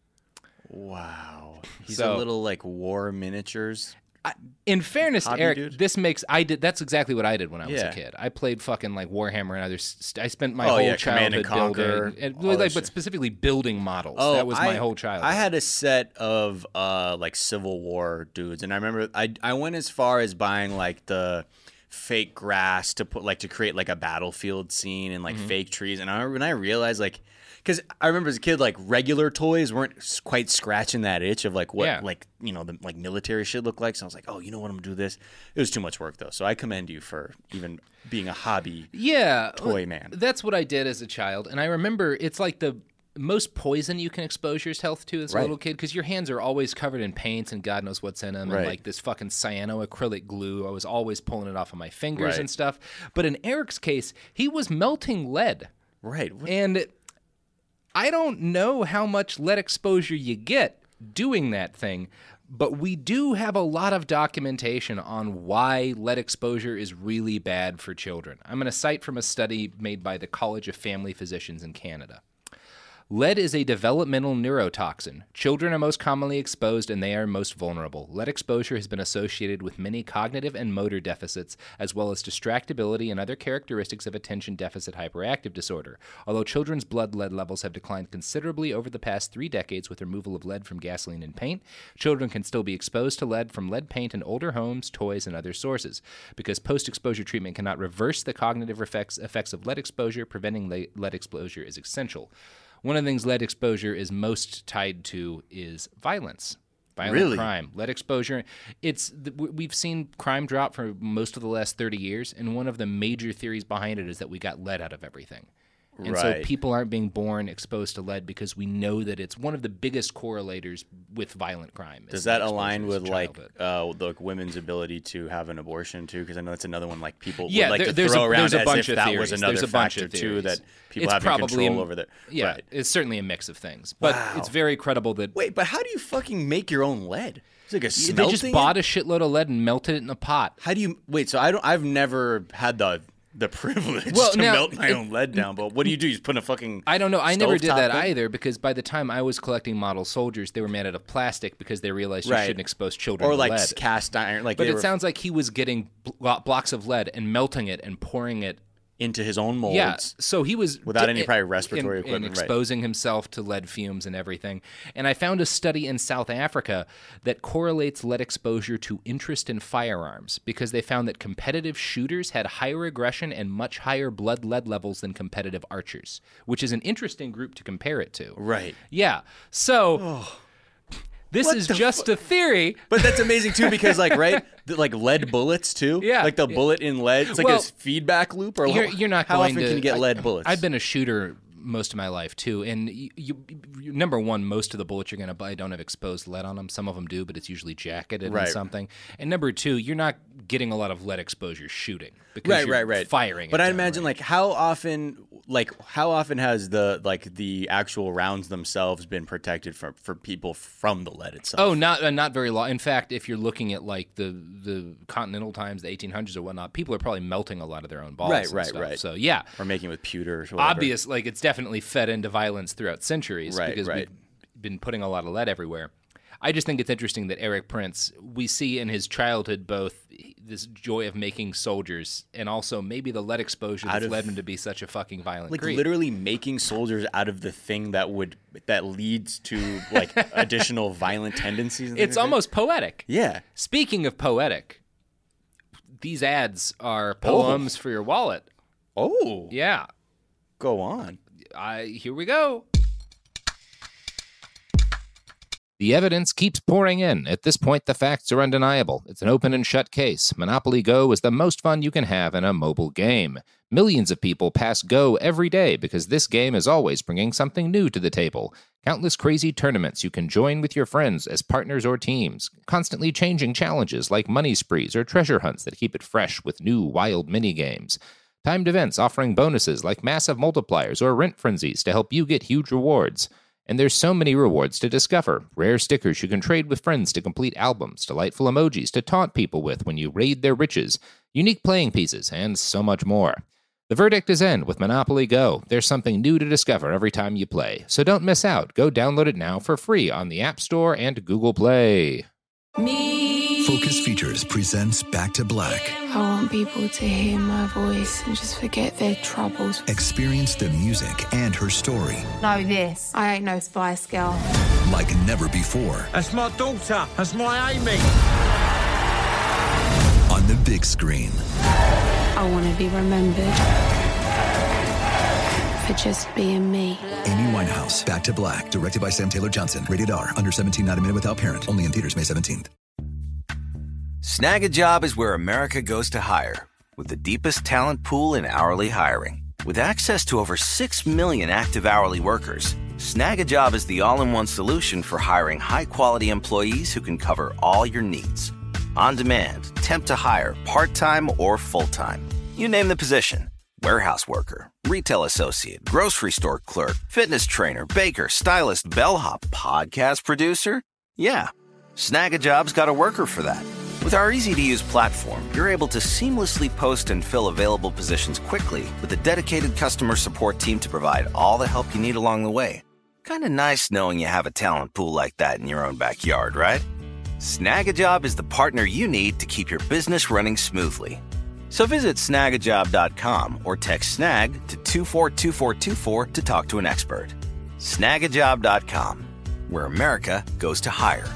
Wow. He's So- a little, like, war miniatures. I, in fairness to Hobby Eric, dude? this makes I did. That's exactly what I did when I was Yeah. a kid. I played fucking like Warhammer and other. St- I spent my Oh, whole yeah, Command and childhood Conquer, building, and, all that like, but shit. specifically building models. Oh, that was my I- whole childhood. I had a set of uh like Civil War dudes, and I remember I I went as far as buying like the fake grass to put like to create like a battlefield scene and like Mhm. fake trees. And I remember when I realized like. Because I remember as a kid, like regular toys weren't s- quite scratching that itch of like what Yeah. like you know the like military shit looked like. So I was like, oh, you know what, I'm gonna do this. It was too much work though. So I commend you for even being a hobby yeah toy man. That's what I did as a child, and I remember it's like the most poison you can expose yourself to as a Right. little kid because your hands are always covered in paints and God knows what's in them, Right. and like this fucking cyanoacrylic glue. I was always pulling it off of my fingers Right. and stuff. But in Eric's case, he was melting lead. Right. What- And I don't know how much lead exposure you get doing that thing, but we do have a lot of documentation on why lead exposure is really bad for children. I'm going to cite from a study made by the College of Family Physicians in Canada. Lead is a developmental neurotoxin. Children are most commonly exposed and they are most vulnerable. Lead exposure has been associated with many cognitive and motor deficits, as well as distractibility and other characteristics of attention deficit hyperactive disorder. Although children's blood lead levels have declined considerably over the past three decades with removal of lead from gasoline and paint, children can still be exposed to lead from lead paint in older homes, toys, and other sources. Because post-exposure treatment cannot reverse the cognitive effects, effects of lead exposure, preventing le- lead exposure is essential. One of the things lead exposure is most tied to is violence, violent Really? crime, lead exposure. It's we've seen crime drop for most of the last thirty years, and one of the major theories behind it is that we got lead out of everything. And so Right. people aren't being born exposed to lead because we know that it's one of the biggest correlators with violent crime. is Does that lead align exposure as with a like childhood. uh, the like, women's ability to have an abortion too? Because I know that's another one like people Yeah, would like there- to there's throw a, around there's a as bunch if of that theories. was another there's a bunch factor of too theories. that people it's have probably control a- over that. Yeah, Right. it's certainly a mix of things, but Wow. it's very credible that Wait, but how do you fucking make your own lead? It's like a they smelting just it? bought a shitload of lead and melted it in a pot. How do you wait? So I don't. I've never had the the privilege Well, to now, melt my it- own lead down. But what do you do? You just put in a fucking. I don't know. I never did stovetop that thing? either because by the time I was collecting model soldiers, they were made out of plastic because they realized you Right. shouldn't expose children Or to like lead. cast iron. Like But they it were sounds like he was getting blo- blocks of lead and melting it and pouring it into his own molds. Yeah, so he was without any di- probably respiratory and, equipment, and right. exposing himself to lead fumes and everything. And I found a study in South Africa that correlates lead exposure to interest in firearms because they found that competitive shooters had higher aggression and much higher blood lead levels than competitive archers, which is an interesting group to compare it to. Right. Yeah. So this What is the just fu- a theory. But that's amazing too because like right, the, like lead bullets too. Yeah. Like the bullet in lead. It's like Well, a feedback loop. Or You're, how, you're not how going often to, can you get I- lead bullets? I've been a shooter most of my life too, and you, you, you number one, most of the bullets you're going to buy don't have exposed lead on them. Some of them do, but it's usually jacketed Right. in something. And number two, you're not getting a lot of lead exposure shooting because right, you're right, right. firing. But it I down imagine range. like how often, like how often has the like the actual rounds themselves been protected from for people from the lead itself? Oh, not uh, not very long. In fact, if you're looking at like the the Continental times, the eighteen hundreds or whatnot, people are probably melting a lot of their own balls. right, and right, stuff. right. So yeah, or making it with pewter. Or whatever. obvious, like it's definitely fed into violence throughout centuries Right, because right. we've been putting a lot of lead everywhere. I just think it's interesting that Eric Prince, we see in his childhood both this joy of making soldiers and also maybe the lead exposure Out that's of- led him to be such a fucking violent like creep. literally making soldiers out of the thing that would that leads to like additional violent tendencies. And things It's like that. almost poetic. Yeah. Speaking of poetic, these ads are poems for your wallet. Oh. Yeah. Go on. I here we go. The evidence keeps pouring in. At this point, the facts are undeniable. It's an open and shut case. Monopoly Go is the most fun you can have in a mobile game. Millions of people pass Go every day because this game is always bringing something new to the table. Countless crazy tournaments you can join with your friends as partners or teams. Constantly changing challenges like money sprees or treasure hunts that keep it fresh with new wild mini-games. Timed events offering bonuses like massive multipliers or rent frenzies to help you get huge rewards. And there's so many rewards to discover. Rare stickers you can trade with friends to complete albums, delightful emojis to taunt people with when you raid their riches, unique playing pieces, and so much more. The verdict is in with Monopoly Go. There's something new to discover every time you play. So don't miss out. Go download it now for free on the App Store and Google Play. Me. Focus Features presents Back to Black. I want people to hear my voice and just forget their troubles. Experience the music and her story. Know this, I ain't no Spice Girl. Like never before. That's my daughter. That's my Amy. On the big screen. I want to be remembered for just being me. Amy Winehouse, Back to Black, directed by Sam Taylor Johnson. Rated R, under seventeen, not a minute without parent. Only in theaters May seventeenth. Snag a Job is where America goes to hire, with the deepest talent pool in hourly hiring. With access to over six million active hourly workers, Snag a Job is the all-in-one solution for hiring high-quality employees who can cover all your needs. On demand, temp to hire, part-time or full-time. You name the position. Warehouse worker, retail associate, grocery store clerk, fitness trainer, baker, stylist, bellhop, podcast producer. Yeah, Snag a Job's got a worker for that. With our easy-to-use platform, you're able to seamlessly post and fill available positions quickly with a dedicated customer support team to provide all the help you need along the way. Kind of nice knowing you have a talent pool like that in your own backyard, right? Snag a Job is the partner you need to keep your business running smoothly. So visit snag a job dot com or text SNAG to two four two four two four to talk to an expert. snag a job dot com, where America goes to hire.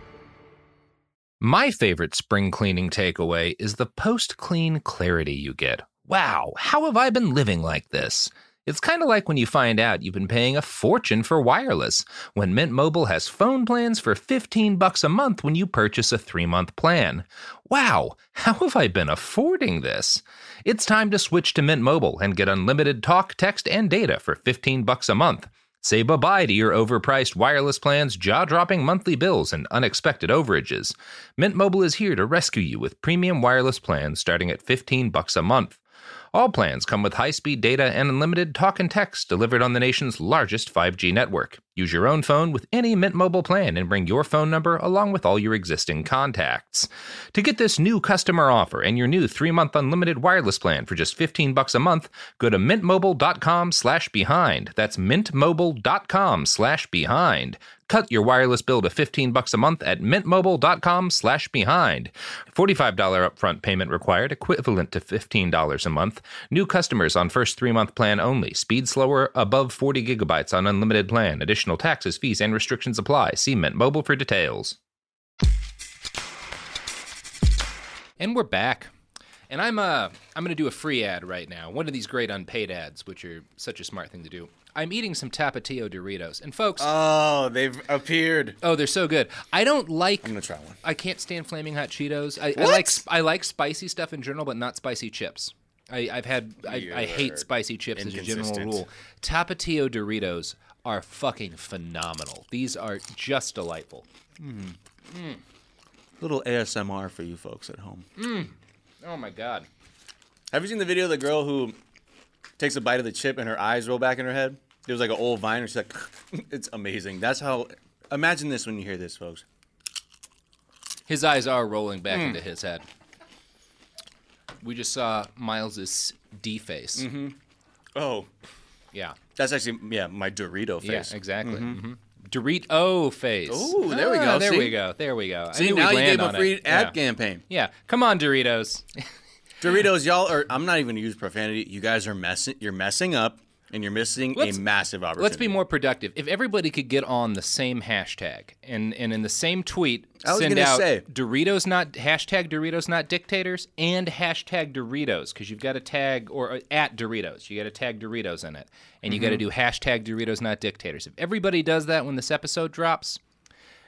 My favorite spring cleaning takeaway is the post-clean clarity you get. Wow, how have I been living like this? It's kind of like when you find out you've been paying a fortune for wireless, when Mint Mobile has phone plans for fifteen bucks a month when you purchase a three-month plan. Wow, how have I been affording this? It's time to switch to Mint Mobile and get unlimited talk, text, and data for fifteen bucks a month. Say bye-bye to your overpriced wireless plans, jaw-dropping monthly bills, and unexpected overages. Mint Mobile is here to rescue you with premium wireless plans starting at fifteen bucks a month. All plans come with high-speed data and unlimited talk and text delivered on the nation's largest five G network. Use your own phone with any Mint Mobile plan and bring your phone number along with all your existing contacts. To get this new customer offer and your new three-month unlimited wireless plan for just fifteen bucks a month, go to mintmobile.com slash behind. That's mintmobile.com slash behind. Cut your wireless bill to fifteen bucks a month at mintmobile.com slash behind. forty-five dollars upfront payment required, equivalent to fifteen dollars a month. New customers on first three-month plan only. Speed slower, above forty gigabytes on unlimited plan. Additional taxes, fees, and restrictions apply. See Mint Mobile for details. And we're back. And I'm uh I'm going to do a free ad right now. One of these great unpaid ads, which are such a smart thing to do. I'm eating some Tapatio Doritos. And folks... Oh, they've appeared. Oh, they're so good. I don't like... I'm going to try one. I can't stand Flaming Hot Cheetos. I, I What? like I like spicy stuff in general, but not spicy chips. I, I've had... I, I hate spicy chips as a general inconsistent. rule. Tapatio Doritos are fucking phenomenal. These are just delightful. Mm. Mm. Little A S M R for you folks at home. Mm. Oh, my God. Have you seen the video of the girl who takes a bite of the chip and her eyes roll back in her head? There was like an old Vine, and she's like, it's amazing. That's how, imagine this when you hear this, folks. His eyes are rolling back Mm. into his head. We just saw Miles's D face. Mm-hmm. Oh. Yeah. That's actually, yeah, my Dorito face. Yeah, exactly. Mhm. Mm-hmm. Dorito face. Ooh, there we Ah, go. There See? we go. There we go. I See, knew now we'd you land gave a on free it. ad Yeah. campaign. Yeah. Come on, Doritos. Doritos, y'all are, I'm not even going to use profanity. You guys are messing, you're messing up, and you're missing Let's- a massive opportunity. Let's be more productive. If everybody could get on the same hashtag and, and in the same tweet I was send gonna out say. Doritos not hashtag Doritos not dictators and hashtag Doritos, because you've got to tag or uh, at Doritos. You got to tag Doritos in it, and you got to Mhm. do hashtag Doritos not dictators. If everybody does that when this episode drops,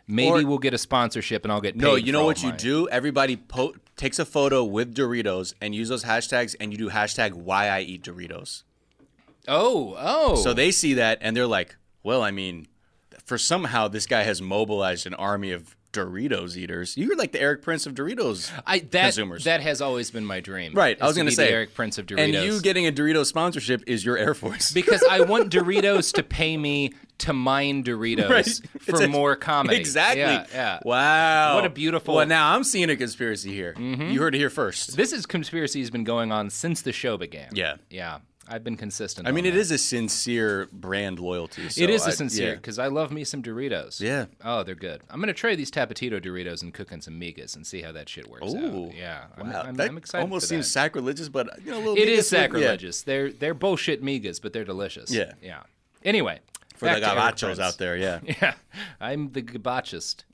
Maybe Or- we'll get a sponsorship and I'll get paid. No, you know for what all you mine. do? Everybody po- takes a photo with Doritos and use those hashtags, and you do hashtag why I eat Doritos. Oh, oh. So they see that and they're like, well, I mean, for somehow this guy has mobilized an army of Doritos eaters. You're like the Eric Prince of Doritos I, that, consumers. That has always been my dream. Right, I is was to going be to say. the Eric Prince of Doritos. And you getting a Doritos sponsorship is your Air Force. Because I want Doritos to pay me to mine Doritos Right. for It's a- more comedy. Exactly. Yeah, yeah. Wow. What a beautiful- Well, now I'm seeing a conspiracy here. Mm-hmm. You heard it here first. This is conspiracy has been going on since the show began. Yeah. Yeah. I've been consistent. I mean, on it that. is a sincere brand loyalty. So it is I- a sincere yeah. because I love me some Doritos. Yeah. Oh, they're good. I'm gonna try these Tapatito Doritos and cook in some migas and see how that shit works Ooh. out. Yeah. I'm, Wow. I'm, that I'm excited. almost for seems that. sacrilegious, but you know, a little. It migas is with- sacrilegious. They're they're bullshit migas, but they're delicious. Yeah. Yeah. Anyway. Yeah. For back the to Eric gabachos Prince. out there, yeah. Yeah. I'm the gabachist.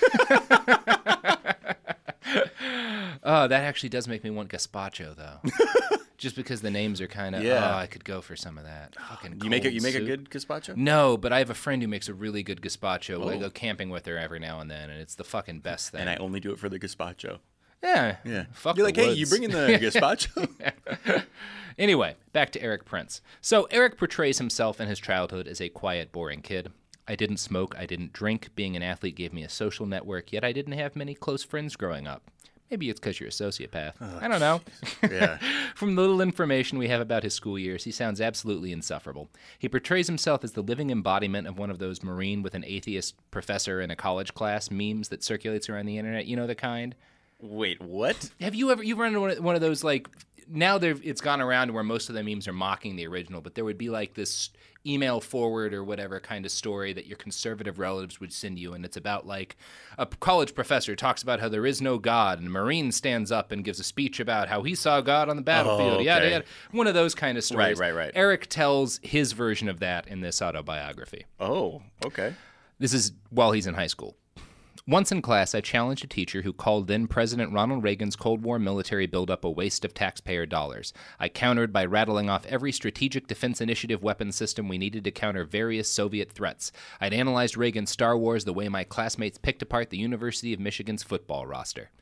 Oh, that actually does make me want gazpacho, though. Just because the names are kind of, Yeah. oh, I could go for some of that. Fucking You make it. cold You make a soup. good gazpacho. No, but I have a friend who makes a really good gazpacho. I Oh. go camping with her every now and then, and it's the fucking best thing. And I only do it for the gazpacho. yeah, Yeah. Fuck You're the like, hey, you woods. bringing the gazpacho? Anyway, back to Eric Prince. So Eric portrays himself in his childhood as a quiet, boring kid. I didn't smoke, I didn't drink. Being an athlete gave me a social network, yet I didn't have many close friends growing up. Maybe it's because you're a sociopath. I don't know. Yeah. From the little information we have about his school years, he sounds absolutely insufferable. He portrays himself as the living embodiment of one of those Marine with an atheist professor in a college class memes that circulates around the internet. You know the kind? Wait, what? Have you ever, you've run into one of- one of those, like, now they've, it's gone around where most of the memes are mocking the original, but there would be like this email forward or whatever kind of story that your conservative relatives would send you, and it's about like a college professor talks about how there is no God, and a Marine stands up and gives a speech about how he saw God on the battlefield, Oh, yada okay. yada. One of those kind of stories. Right, right, right. Eric tells his version of that in this autobiography. Oh, okay. This is while he's in high school. Once in class, I challenged a teacher who called then President Ronald Reagan's Cold War military buildup a waste of taxpayer dollars. I countered by rattling off every strategic defense initiative weapon system we needed to counter various Soviet threats. I'd analyzed Reagan's Star Wars the way my classmates picked apart the University of Michigan's football roster.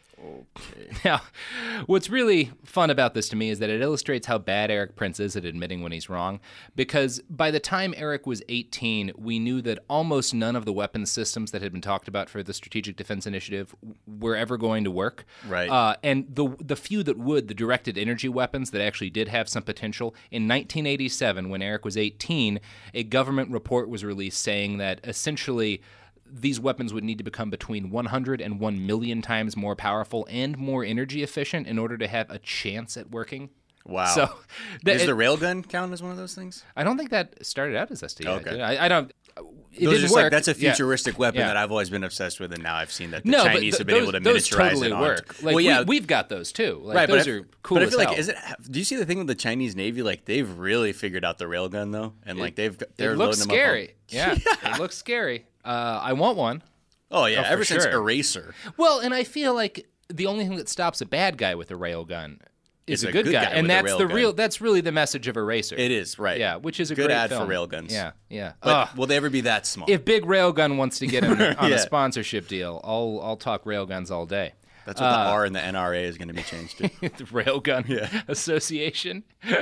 Okay. Now, what's really fun about this to me is that it illustrates how bad Eric Prince is at admitting when he's wrong, because by the time Eric was eighteen, we knew that almost none of the weapons systems that had been talked about for the Strategic Defense Initiative were ever going to work. Right. Uh, and the the few that would, the directed energy weapons that actually did have some potential, in nineteen eighty-seven, when Eric was eighteen, a government report was released saying that essentially these weapons would need to become between one hundred and one million times more powerful and more energy efficient in order to have a chance at working. Wow. So, Does it- the railgun count as one of those things? I don't think that started out as S D I. Okay. did it? I, I don't. It Those are didn't just work. like that's a Yeah. futuristic weapon Yeah. that I've always been obsessed with, and now I've seen that the no, but Chinese th- have been those, able to those miniaturize totally it. on- work. Like well, yeah, we, we've got those too. Like right, those but I, are cool But I as feel hell. like, is it? Do you see the thing with the Chinese Navy? Like they've really figured out the railgun though, and like they've they're it looks loading scary. them up. Yeah, it looks scary. Uh, I want one. On, oh yeah, Oh, for ever since sure. Eraser. Well, and I feel like the only thing that stops a bad guy with a railgun is It's a a good, good guy, guy and with a that's the railgun. real. That's really the message of Eraser. It is right. Yeah, which is a good great ad film. for railguns. Yeah, yeah. But Ugh. will they ever be that small? If Big Railgun wants to get in on Yeah. a sponsorship deal, I'll I'll talk railguns all day. That's what the Uh, R in the N R A is going to be changed to. the Railgun Yeah. Association.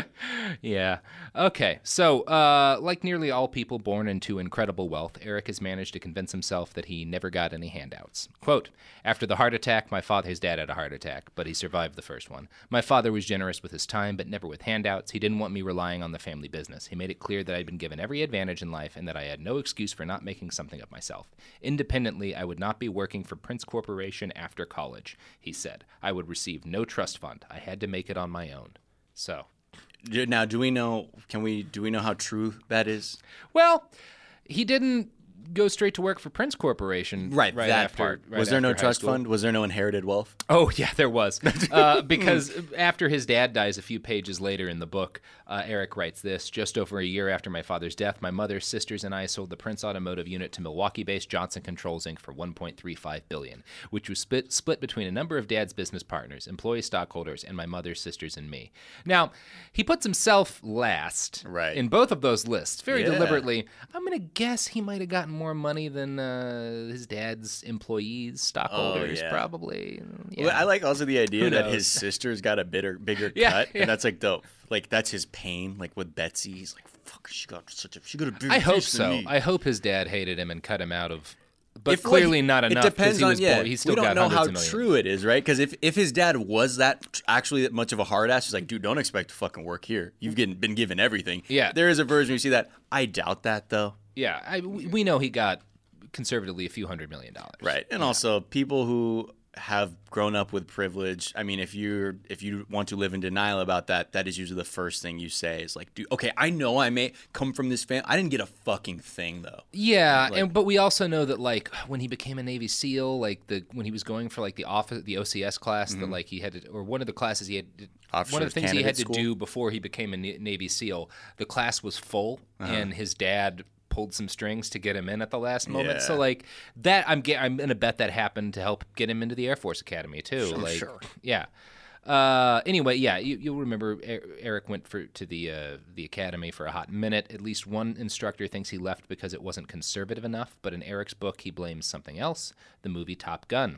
Yeah. Okay. So, uh, like nearly all people born into incredible wealth, Eric has managed to convince himself that he never got any handouts. Quote, after the heart attack, my father, his dad had a heart attack, but he survived the first one. My father was generous with his time, but never with handouts. He didn't want me relying on the family business. He made it clear that I'd been given every advantage in life and that I had no excuse for not making something of myself. Independently, I would not be working for Prince Corporation after college, he said. I would receive no trust fund. I had to make it on my own. So, Do- Now, do we know? Can we? Do we know how true that is? well, he didn't go straight to work for Prince Corporation. Right, right that after, part. right Was there no after high trust school. fund? Was there no inherited wealth? Oh, yeah, there was. Uh, because after his dad dies a few pages later in the book, uh, Eric writes this, just over a year after my father's death, my mother, sisters, and I sold the Prince Automotive unit to Milwaukee-based Johnson Controls, Incorporated for one point three five billion dollars, which was split, split between a number of dad's business partners, employee stockholders, and my mother's sisters and me. Now, he puts himself last Right. in both of those lists, very Yeah. deliberately. I'm going to guess he might have gotten more money than uh, his dad's employees, stockholders, oh, yeah. probably. Yeah. Well, I like also the idea that his sister's got a bigger, bigger yeah, cut, yeah. and that's like the like that's his pain. Like with Betsy, he's like, "Fuck, she got such a she got a bigger." I hope piece so. than me. I hope his dad hated him and cut him out of. But if, clearly well, not it enough. It depends he on was yeah. Born, he's still we don't got know how of millions. true it is, right? Because if, if his dad was that actually that much of a hard ass, he's like, dude, don't expect to fucking work here. You've getting, been given everything. Yeah. There is a version where you see that. I doubt that though. Yeah, I, we know he got conservatively a few hundred million dollars. Right, and yeah. also people who have grown up with privilege. I mean, if you're if you want to live in denial about that, that is usually the first thing you say is like, dude, okay, I know I may come from this family. I didn't get a fucking thing though. Yeah, like, and but we also know that like when he became a Navy SEAL, like the when he was going for like the office, the O C S class, mm-hmm. that like he had to, or one of the classes he had, to, one of the things he had to school? do before he became a Navy SEAL, the class was full, uh-huh. and his dad pulled some strings to get him in at the last moment. Yeah. So like that, I'm get, I'm gonna bet that happened to help get him into the Air Force Academy too. Sure, like, sure. Yeah. Uh, anyway, yeah, you, you'll remember Eric went for to the uh, the academy for a hot minute. At least one instructor thinks he left because it wasn't conservative enough. But in Eric's book, he blames something else: the movie Top Gun.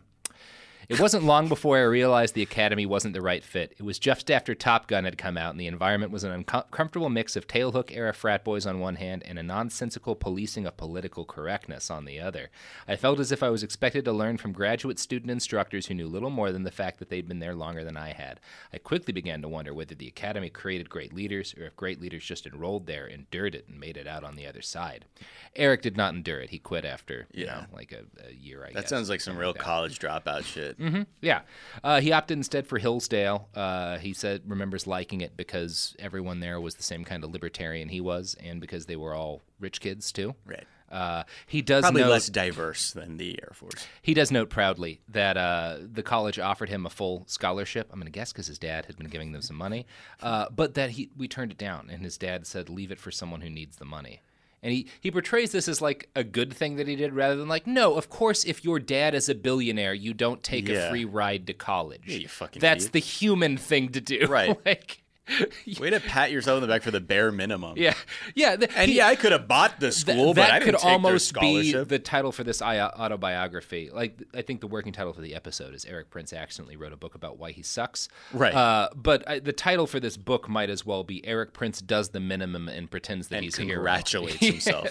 It wasn't long before I realized the academy wasn't the right fit. It was just after Top Gun had come out, and the environment was an uncomfortable mix of tailhook-era frat boys on one hand and a nonsensical policing of political correctness on the other. I felt as if I was expected to learn from graduate student instructors who knew little more than the fact that they'd been there longer than I had. I quickly began to wonder whether the academy created great leaders, or if great leaders just enrolled there, endured it, and made it out on the other side. Eric did not endure it. He quit after, you yeah. know, like a, a year, I that guess. That sounds like some real like college dropout shit. Mm-hmm. Yeah. Uh, he opted instead for Hillsdale. Uh, he said remembers liking it because everyone there was the same kind of libertarian he was, and because they were all rich kids too. Right. Uh, he does probably note, less diverse than the Air Force. He does note proudly that uh, the college offered him a full scholarship. I'm going to guess because his dad had been giving them some money, uh, but that he we turned it down, and his dad said, "Leave it for someone who needs the money." And he, he portrays this as like a good thing that he did rather than like, no, of course, if your dad is a billionaire, you don't take yeah. a free ride to college. Yeah, you fucking That's idiot. the human thing to do. Right. like, Way to pat yourself on the back for the bare minimum. Yeah, yeah, the, and he, yeah, I could have bought the school, th- but that I didn't could take almost their be scholarship. the title for this autobiography. Like, I think the working title for the episode is Eric Prince accidentally wrote a book about why he sucks. Right. Uh, but I, the title for this book might as well be Eric Prince does the minimum and pretends that and he's a hero. Congratulates himself.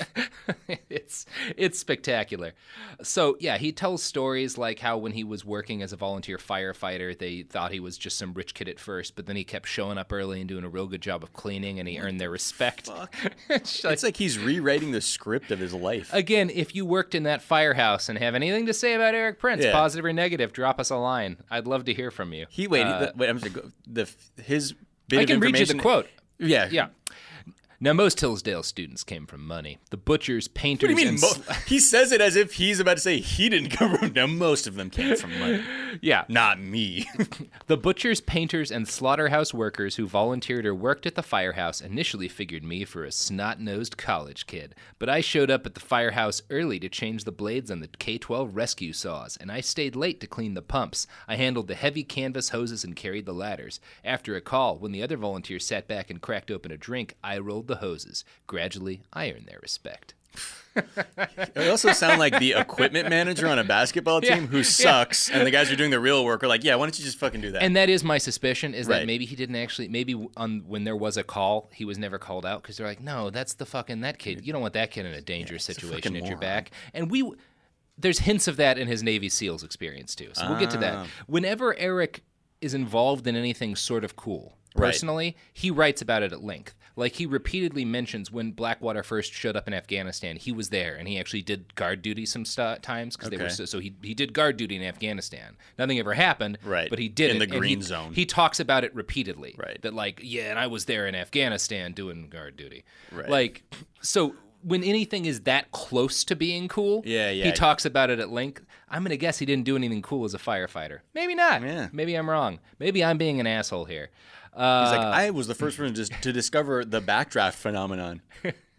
it's it's spectacular. So yeah, he tells stories like how when he was working as a volunteer firefighter, they thought he was just some rich kid at first, but then he kept showing up early and doing a real good job of cleaning, and he earned their respect. it's, like, it's like he's rewriting the script of his life. Again, if you worked in that firehouse and have anything to say about Eric Prince, yeah. positive or negative, drop us a line. I'd love to hear from you. He wait, uh, the, wait I'm sorry, the his bit I of can read you the quote. Yeah, yeah. Now, most Hillsdale students came from money. The butchers, painters, what do you mean? and... Mo- sl- he says it as if he's about to say he didn't come from... Now, most of them came from money. Yeah. Not me. The butchers, painters, and slaughterhouse workers who volunteered or worked at the firehouse initially figured me for a snot-nosed college kid. But I showed up at the firehouse early to change the blades on the K twelve rescue saws, and I stayed late to clean the pumps. I handled the heavy canvas hoses and carried the ladders. After a call, when the other volunteers sat back and cracked open a drink, I rolled the hoses. Gradually, I earned their respect. It also sound like the equipment manager on a basketball team Yeah, who sucks, yeah. and the guys who are doing the real work are like, yeah, why don't you just fucking do that? And that is my suspicion, is right. that maybe he didn't actually, maybe on when there was a call, he was never called out, because they're like, no, that's the fucking, that kid, you don't want that kid in a dangerous yeah, situation at moron. Your back. And we, there's hints of that in his Navy SEALs experience too, so we'll get to that. Whenever Eric is involved in anything sort of cool, personally, right. he writes about it at length. Like, he repeatedly mentions when Blackwater first showed up in Afghanistan, he was there, and he actually did guard duty some st- times, because okay. they were so, so he he did guard duty in Afghanistan. Nothing ever happened, right. but he did in it. In the green he, zone. He talks about it repeatedly. Right. That, like, yeah, and I was there in Afghanistan doing guard duty. Right. Like, so when anything is that close to being cool, yeah, yeah. he talks about it at length. I'm going to guess he didn't do anything cool as a firefighter. Maybe not. Yeah. Maybe I'm wrong. Maybe I'm being an asshole here. Uh, He's like, I was the first person to, to discover the backdraft phenomenon.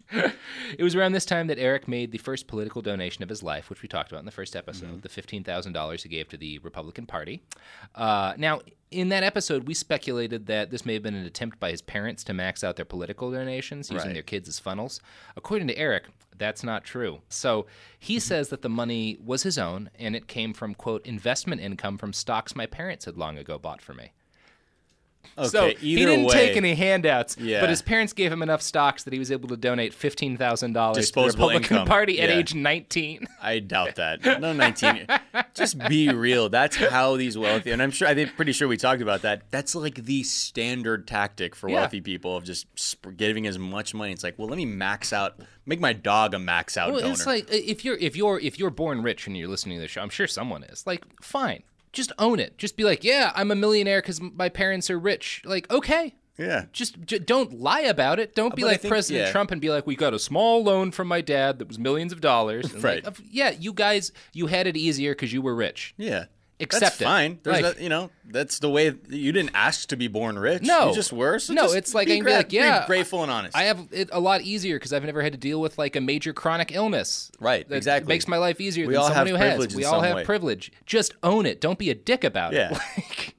It was around this time that Eric made the first political donation of his life, which we talked about in the first episode, mm-hmm. the fifteen thousand dollars he gave to the Republican Party. Uh, now, in that episode, we speculated that this may have been an attempt by his parents to max out their political donations using right. their kids as funnels. According to Eric, that's not true. So he mm-hmm. says that the money was his own, and it came from, quote, investment income from stocks my parents had long ago bought for me. Okay, so either he didn't way, take any handouts, yeah. but his parents gave him enough stocks that he was able to donate fifteen thousand dollars to the Disposable Republican income. Party yeah. at age nineteen. I doubt that. No, nineteen. Just be real. That's how these wealthy, and I'm sure, I'm pretty sure we talked about that. That's like the standard tactic for Yeah. wealthy people of just sp- giving as much money. It's like, well, let me max out, make my dog a max out Well, donor. it's like if you're if you're if you're born rich and you're listening to the show, I'm sure someone is. Like, fine. Just own it. Just be like, yeah, I'm a millionaire because my parents are rich. Like, okay. Yeah. Just j- don't lie about it. Don't be But I like think- President yeah. Trump and be like, we got a small loan from my dad that was millions of dollars. And Right. Like, of- yeah, you guys, you had it easier because you were rich. Yeah. Accept that's it. fine. There's Like- that, you know, that's the way you didn't ask to be born rich. No. You just were. So no, just it's like be I can be gra- like, yeah, be grateful and honest. I have it a lot easier because I've never had to deal with like a major chronic illness. Right, that exactly. makes my life easier We than all someone have who has. privilege in We all some have way. privilege. Just own it. Don't be a dick about Yeah. it. Like,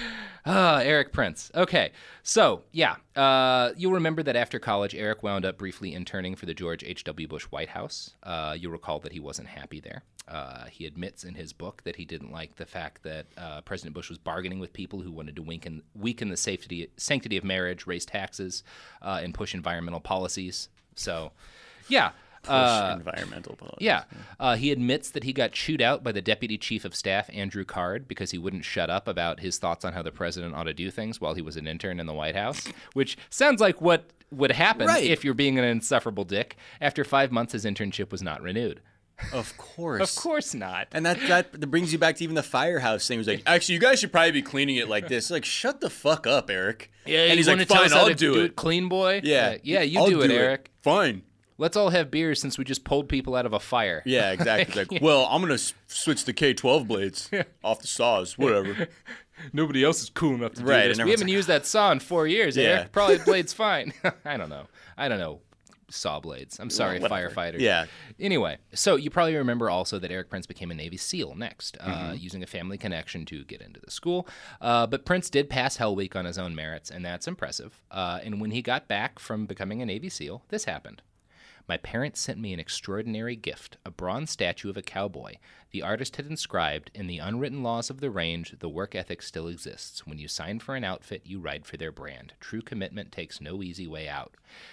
Ah, Eric Prince. Okay, so yeah, uh, you'll remember that after college, Eric wound up briefly interning for the George H W. Bush White House. Uh, you'll recall that he wasn't happy there. Uh, he admits in his book that he didn't like the fact that uh, President Bush was bargaining with people who wanted to weaken, weaken the safety, sanctity of marriage, raise taxes, uh, and push environmental policies. So, yeah. Push Uh, environmental policies. Yeah. Uh, he admits that he got chewed out by the Deputy Chief of Staff, Andrew Card, because he wouldn't shut up about his thoughts on how the president ought to do things while he was an intern in the White House, which sounds like what would happen Right. if you're being an insufferable dick. After five months, his internship was not renewed. Of course. Of course not. And that, that that brings you back to even the firehouse thing. It was like, actually, you guys should probably be cleaning it like this. Like, shut the fuck up, Eric. Yeah, and you he's wanna like, tell fine, us how I'll to do, do it. it clean, boy? Yeah. Uh, yeah, you I'll do it, Eric. Fine. Let's all have beers since we just pulled people out of a fire. Yeah, exactly. It's like, well, I'm going to s- switch the K twelve blades off the saws, whatever. Nobody else is cool enough to do Right, this. and We everyone's haven't like, used that saw in four years, Yeah. Eric. Probably blade's fine. I don't know. I don't know. Saw blades. I'm sorry, Well, whatever. firefighters. Yeah. Anyway, so you probably remember also that Eric Prince became a Navy SEAL next, uh, Mm-hmm. using a family connection to get into the school. Uh, but Prince did pass Hell Week on his own merits, and that's impressive. Uh, and when he got back from becoming a Navy SEAL, this happened. My parents sent me an extraordinary gift, a bronze statue of a cowboy. The artist had inscribed, in the unwritten laws of the range, the work ethic still exists. When you sign for an outfit, you ride for their brand. True commitment takes no easy way out.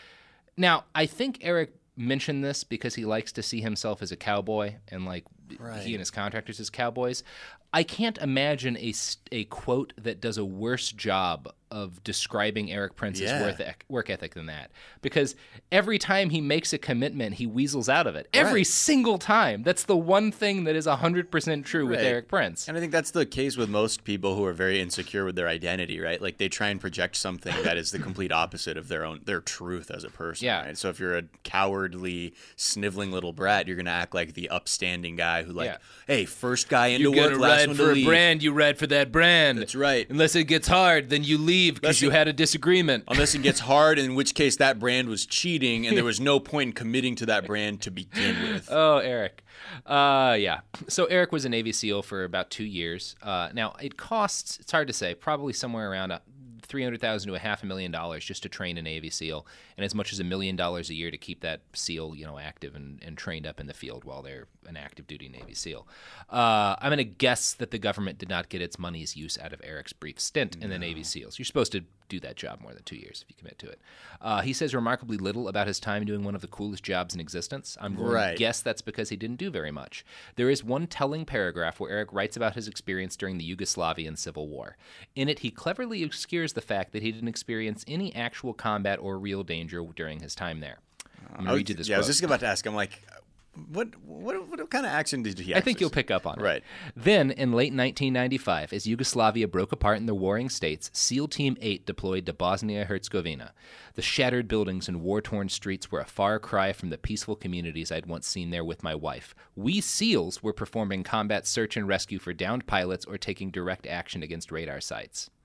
Now, I think Eric mentioned this because he likes to see himself as a cowboy and like Right. he and his contractors as cowboys. I can't imagine a, st- a quote that does a worse job of describing Eric Prince's Yeah. work, ec- work ethic than that. Because every time he makes a commitment, he weasels out of it. Every Right. single time. That's the one thing that is one hundred percent true with Right. Eric Prince. And I think that's the case with most people who are very insecure with their identity, right? Like they try and project something that is the complete opposite of their own their truth as a person. Yeah. Right? So if you're a cowardly, sniveling little brat, you're gonna act like the upstanding guy who, like, Yeah. hey, first guy into You work, gotta last ride one for to a leave. brand, you ride for that brand. That's right. Unless it gets hard, then you leave because Unless you it- had a disagreement. Unless it gets hard, in which case that brand was cheating, and there was no point in committing to that brand to begin with. Oh, Eric. Uh, yeah. So Eric was a Navy SEAL for about two years. Uh, now, it costs, it's hard to say, probably somewhere around a three hundred thousand dollars to a half a million dollars just to train a Navy SEAL, and as much as a million dollars a year to keep that SEAL, you know, active and, and trained up in the field while they're an active duty Navy SEAL. Uh, I'm going to guess that the government did not get its money's use out of Eric's brief stint in the Navy SEALs. You're supposed to do that job more than two years if you commit to it. Uh, he says remarkably little about his time doing one of the coolest jobs in existence. I'm going Right. to guess that's because he didn't do very much. There is one telling paragraph where Eric writes about his experience during the Yugoslavian Civil War. In it, he cleverly obscures the fact that he didn't experience any actual combat or real danger during his time there. I'm going I to was- read you this yeah, I was quote. just about to ask. I'm like, what, what, what kind of action did he? I think actually you'll see? pick up on it. Right. Then, in late nineteen ninety-five, as Yugoslavia broke apart in the warring states, SEAL Team eight deployed to Bosnia-Herzegovina. The shattered buildings and war-torn streets were a far cry from the peaceful communities I'd once seen there with my wife. We SEALs were performing combat search and rescue for downed pilots or taking direct action against radar sites.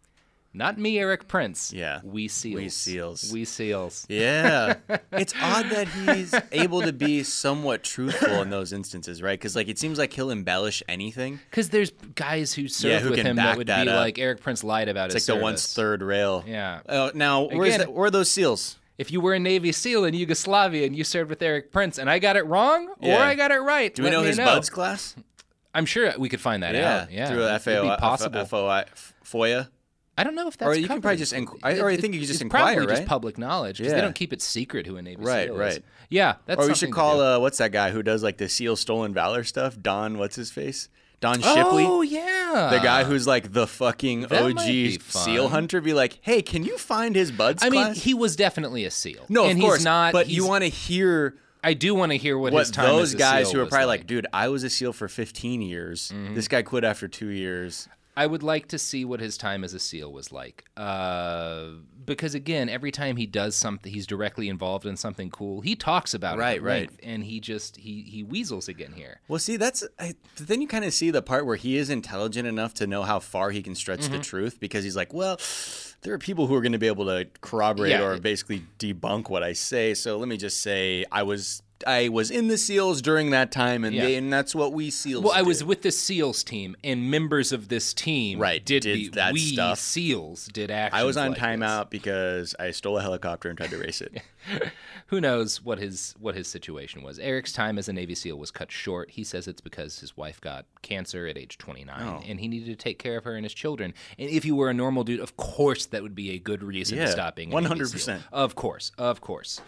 Not me, Eric Prince. Yeah. We SEALs. We SEALs. We SEALs. Yeah. It's odd that he's able to be somewhat truthful in those instances, right? Because like it seems like he'll embellish anything. Because there's guys who served yeah, who with can him back that would that be up. like, Eric Prince lied about it's his like service. the once third rail. Yeah. Uh, now, where's Again, that, where are those SEALs? If you were a Navy SEAL in Yugoslavia and you served with Eric Prince and I got it wrong Yeah. or I got it right, Do we let know me his know. buds class? I'm sure we could find that yeah. out. Yeah. Through a F A O, It'd be possible. F O I, FOIA? I don't know if that's Or you can covered. probably just inqu- I- or I think you could just it's inquire, probably just right? public knowledge because they Yeah. don't keep it secret who a Navy Right, SEAL is. right. Yeah, that's Or we something should to call do. uh, what's that guy who does like the SEAL stolen valor stuff? Don, what's his face? Don Shipley. Oh yeah, The guy who's like the fucking That O might G be fun. SEAL hunter. Be like, hey, can you find his buds I mean, class? he was definitely a SEAL. no, and of course he's not. But he's, you want to hear I do want to hear what, what his time those as a guys SEAL who are was probably like. like, dude, I was a SEAL for fifteen years. Mhm. This guy quit after two years. I would like to see what his time as a SEAL was like. Uh, because again, every time he does something, he's directly involved in something cool. He talks about it Right, at right. length, and he just he he weasels again here. Well, see, that's I, then you kind of see the part where he is intelligent enough to know how far he can stretch the Mhm. truth because he's like, well, there are people who are going to be able to corroborate Yeah. or basically debunk what I say. So let me just say I was I was in the SEALs during that time, and Yeah. they, and that's what we SEALs. Well, I did. was with the SEALs team, and members of this team Right, did, did the that we stuff. SEALs did actions I was on like timeout because I stole a helicopter and tried to race it. Who knows what his what his situation was? Eric's time as a Navy SEAL was cut short. He says it's because his wife got cancer at age twenty-nine, Oh. and he needed to take care of her and his children. And if you were a normal dude, of course that would be a good reason Yeah, to stop being a one Navy hundred SEAL. percent. Of course, of course.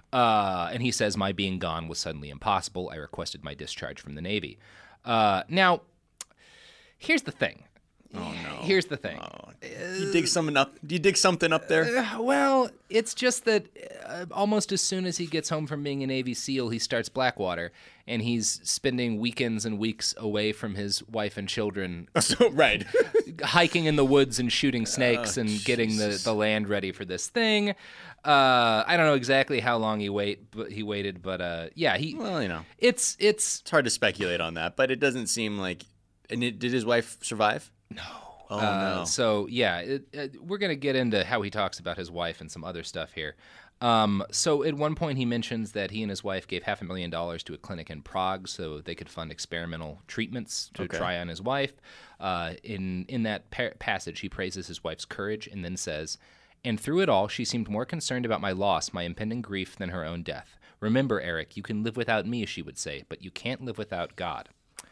Uh, and he says, my being gone was suddenly impossible. I requested my discharge from the Navy. Uh, now, here's the thing. Oh no! Here's the thing. You dig something up? Do you dig something up there? Uh, well, it's just that uh, almost as soon as he gets home from being a Navy SEAL, he starts Blackwater, and he's spending weekends and weeks away from his wife and children, so, right, hiking in the woods and shooting snakes Oh, and getting the, Jesus. the land ready for this thing. Uh, I don't know exactly how long he wait, but he waited, but uh, yeah, he. Well, you know, it's it's it's hard to speculate on that, but it doesn't seem like. And it, did his wife survive? No. Oh Uh, no. So yeah, it, it, we're gonna get into how he talks about his wife and some other stuff here. Um, so at one point he mentions that he and his wife gave half a million dollars to a clinic in Prague so they could fund experimental treatments to Okay. try on his wife. Uh, in in that par- passage, he praises his wife's courage and then says, "And through it all, she seemed more concerned about my loss, my impending grief, than her own death. Remember, Eric, you can live without me," she would say, "but you can't live without God."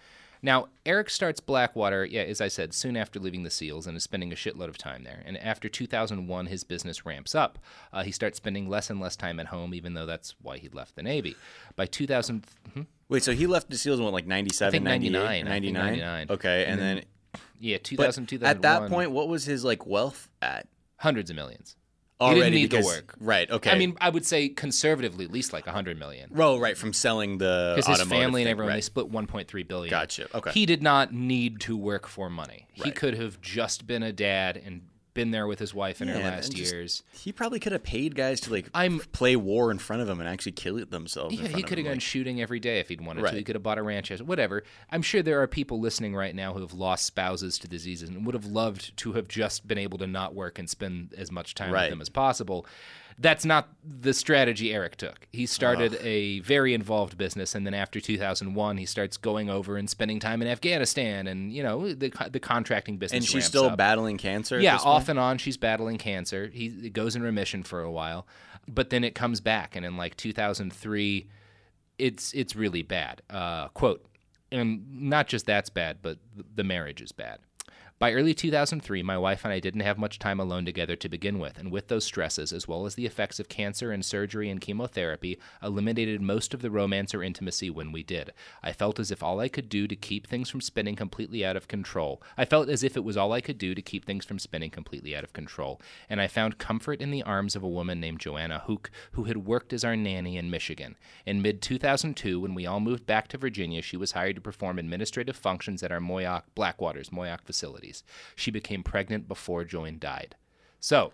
Now, Eric starts Blackwater, yeah, as I said, soon after leaving the SEALs and is spending a shitload of time there. And after two thousand one, his business ramps up. Uh, he starts spending less and less time at home, even though that's why he left the Navy. By two thousand... Hmm? Wait, so he left the SEALs in what, like I ninety-seven, think ninety-eight? ninety-nine. I think ninety-nine? ninety-nine. Okay, and, And then... then- Yeah, two but thousand, two thousand one. At that point, what was his, like, wealth at? Hundreds of millions. Already he didn't need because, the work. Right, okay. I mean, I would say conservatively, at least like one hundred million. Oh, right, from selling the Because his automotive family and thing, everyone, right. they split one point three billion dollars. Gotcha, okay. He did not need to work for money. He Right. could have just been a dad and been there with his wife in her Yeah, last and just- years. He probably could have paid guys to, like, I'm- play war in front of him and actually kill themselves in Yeah, front he of could have him, gone like- shooting every day if he'd wanted Right. to. He could have bought a ranch, whatever. I'm sure there are people listening right now who have lost spouses to diseases and would have loved to have just been able to not work and spend as much time Right. with them as possible. That's not the strategy Eric took. He started Ugh. a very involved business, and then after two thousand one, he starts going over and spending time in Afghanistan, and you know the the contracting business. And she's ramps still up. battling cancer at Yeah, this point? off and on, she's battling cancer. He it goes in remission for a while, but then it comes back, and in like two thousand three, it's it's really bad. Uh, quote, and not just that's bad, but the marriage is bad. By early two thousand three, my wife and I didn't have much time alone together to begin with, and with those stresses, as well as the effects of cancer and surgery and chemotherapy, eliminated most of the romance or intimacy when we did. I felt as if all I could do to keep things from spinning completely out of control. I felt as if it was all I could do to keep things from spinning completely out of control, and I found comfort in the arms of a woman named Joanna Hook, who had worked as our nanny in Michigan. In mid two thousand two, when we all moved back to Virginia, she was hired to perform administrative functions at our Moyock, Blackwater's Moyock facilities. She became pregnant before Joan died. So,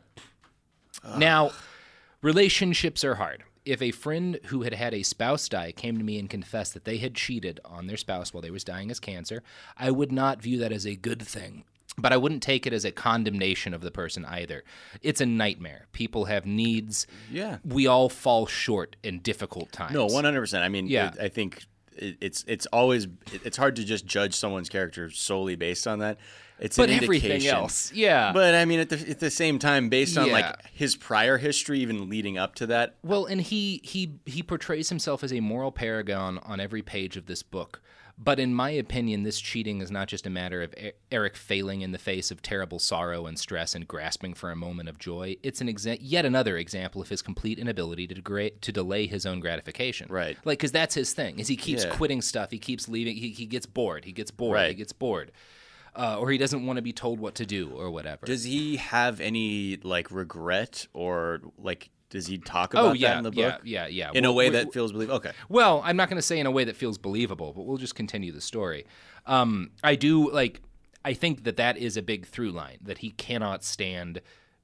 now, relationships are hard. If a friend who had had a spouse die came to me and confessed that they had cheated on their spouse while they was dying as cancer, I would not view that as a good thing. But I wouldn't take it as a condemnation of the person either. It's a nightmare. People have needs. Yeah. We all fall short in difficult times. No, one hundred percent. I mean, yeah. it, I think it, it's it's always it's hard to just judge someone's character solely based on that. It's but an everything indication. else, yeah. But I mean, at the at the same time, based on Yeah. like his prior history, even leading up to that. Well, and he he he portrays himself as a moral paragon on every page of this book. But in my opinion, this cheating is not just a matter of e- Eric failing in the face of terrible sorrow and stress and grasping for a moment of joy. It's an exa- yet another example of his complete inability to degra- to delay his own gratification. Right. Like, because that's his thing, is he keeps Yeah. quitting stuff, he keeps leaving, he, he gets bored, he gets bored, he Right. gets bored. Uh, or he doesn't want to be told what to do or whatever. Does he have any like regret or like? Does he talk about oh, yeah, that in the book? Yeah, yeah, yeah. In Well, a way we- that feels believable? Okay. Well, I'm not going to say in a way that feels believable, but we'll just continue the story. Um, I do, like, I think that that is a big through line, that he cannot stand...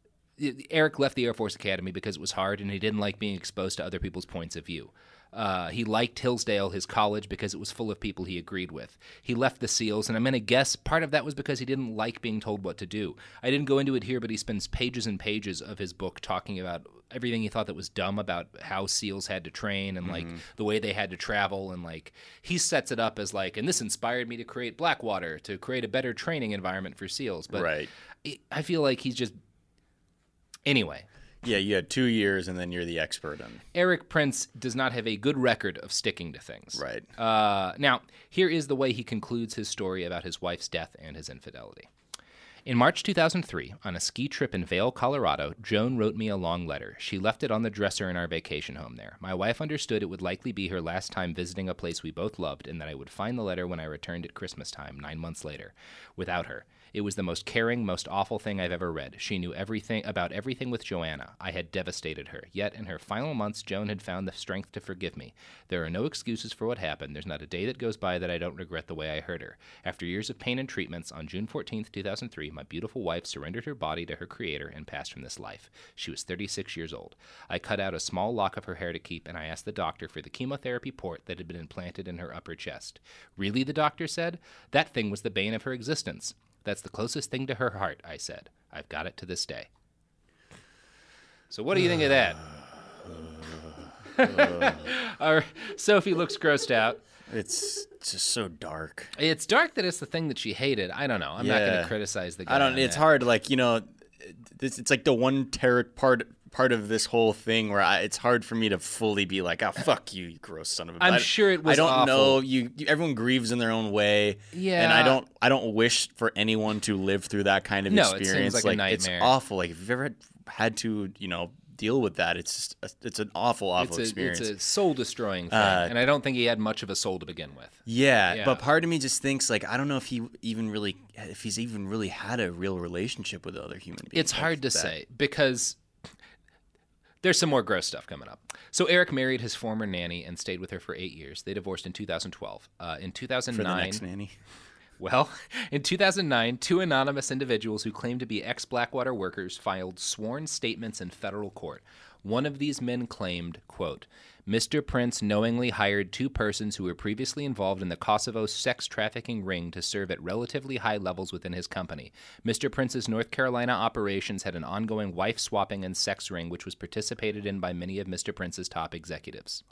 Eric left the Air Force Academy because it was hard, and he didn't like being exposed to other people's points of view. Uh, he liked Hillsdale, his college, because it was full of people he agreed with. He left the SEALs, and I'm going to guess part of that was because he didn't like being told what to do. I didn't go into it here, but he spends pages and pages of his book talking about everything he thought that was dumb about how SEALs had to train and, like, Mhm. the way they had to travel. And, like, he sets it up as, like, and this inspired me to create Blackwater, to create a better training environment for SEALs. But Right. it, I feel like he's just... Anyway... Yeah, you had two years, and then you're the expert on. Eric Prince does not have a good record of sticking to things. Right. Uh, now, here is the way he concludes his story about his wife's death and his infidelity. In March two thousand three, on a ski trip in Vail, Colorado, Joan wrote me a long letter. She left it on the dresser in our vacation home there. My wife understood it would likely be her last time visiting a place we both loved, and that I would find the letter when I returned at Christmas time, nine months later, without her. It was the most caring, most awful thing I've ever read. She knew everything about everything with Joanna. I had devastated her. Yet, in her final months, Joan had found the strength to forgive me. There are no excuses for what happened. There's not a day that goes by that I don't regret the way I hurt her. After years of pain and treatments, on June fourteenth, two thousand three, my beautiful wife surrendered her body to her creator and passed from this life. She was thirty-six years old. I cut out a small lock of her hair to keep, and I asked the doctor for the chemotherapy port that had been implanted in her upper chest. Really, the doctor said? That thing was the bane of her existence. That's the closest thing to her heart, I said. I've got it to this day. So what do you think of that? Our Sophie looks grossed out. It's just so dark. It's dark that it's the thing that she hated. I don't know. I'm not going Yeah. to criticize the guy. I don't. on It's that. hard. Like you know, this. It's like the one ter- part part of this whole thing where I, it's hard for me to fully be like, oh fuck you, you gross son of a. I'm I- sure it was I don't awful. know. You, you. Everyone grieves in their own way. Yeah. And I don't. I don't wish for anyone to live through that kind of No, it experience. seems like a It's nightmare. awful. Like if you've ever had, had to, you know, deal with that, it's just a, it's an awful, awful It's a, experience. it's a soul-destroying thing, Uh, and I don't think he had much of a soul to begin with. Yeah, Yeah. but part of me just thinks like I don't know if he even really if he's even really had a real relationship with other human beings. It's hard to Like that. say because there's some more gross stuff coming up. So Eric married his former nanny and stayed with her for eight years. They divorced in two thousand twelve. Uh, in two thousand nine, For the next nanny. Well, in two thousand nine, two anonymous individuals who claimed to be ex-Blackwater workers filed sworn statements in federal court. One of these men claimed, quote, Mister Prince knowingly hired two persons who were previously involved in the Kosovo sex trafficking ring to serve at relatively high levels within his company. Mister Prince's North Carolina operations had an ongoing wife-swapping and sex ring which was participated in by many of Mister Prince's top executives.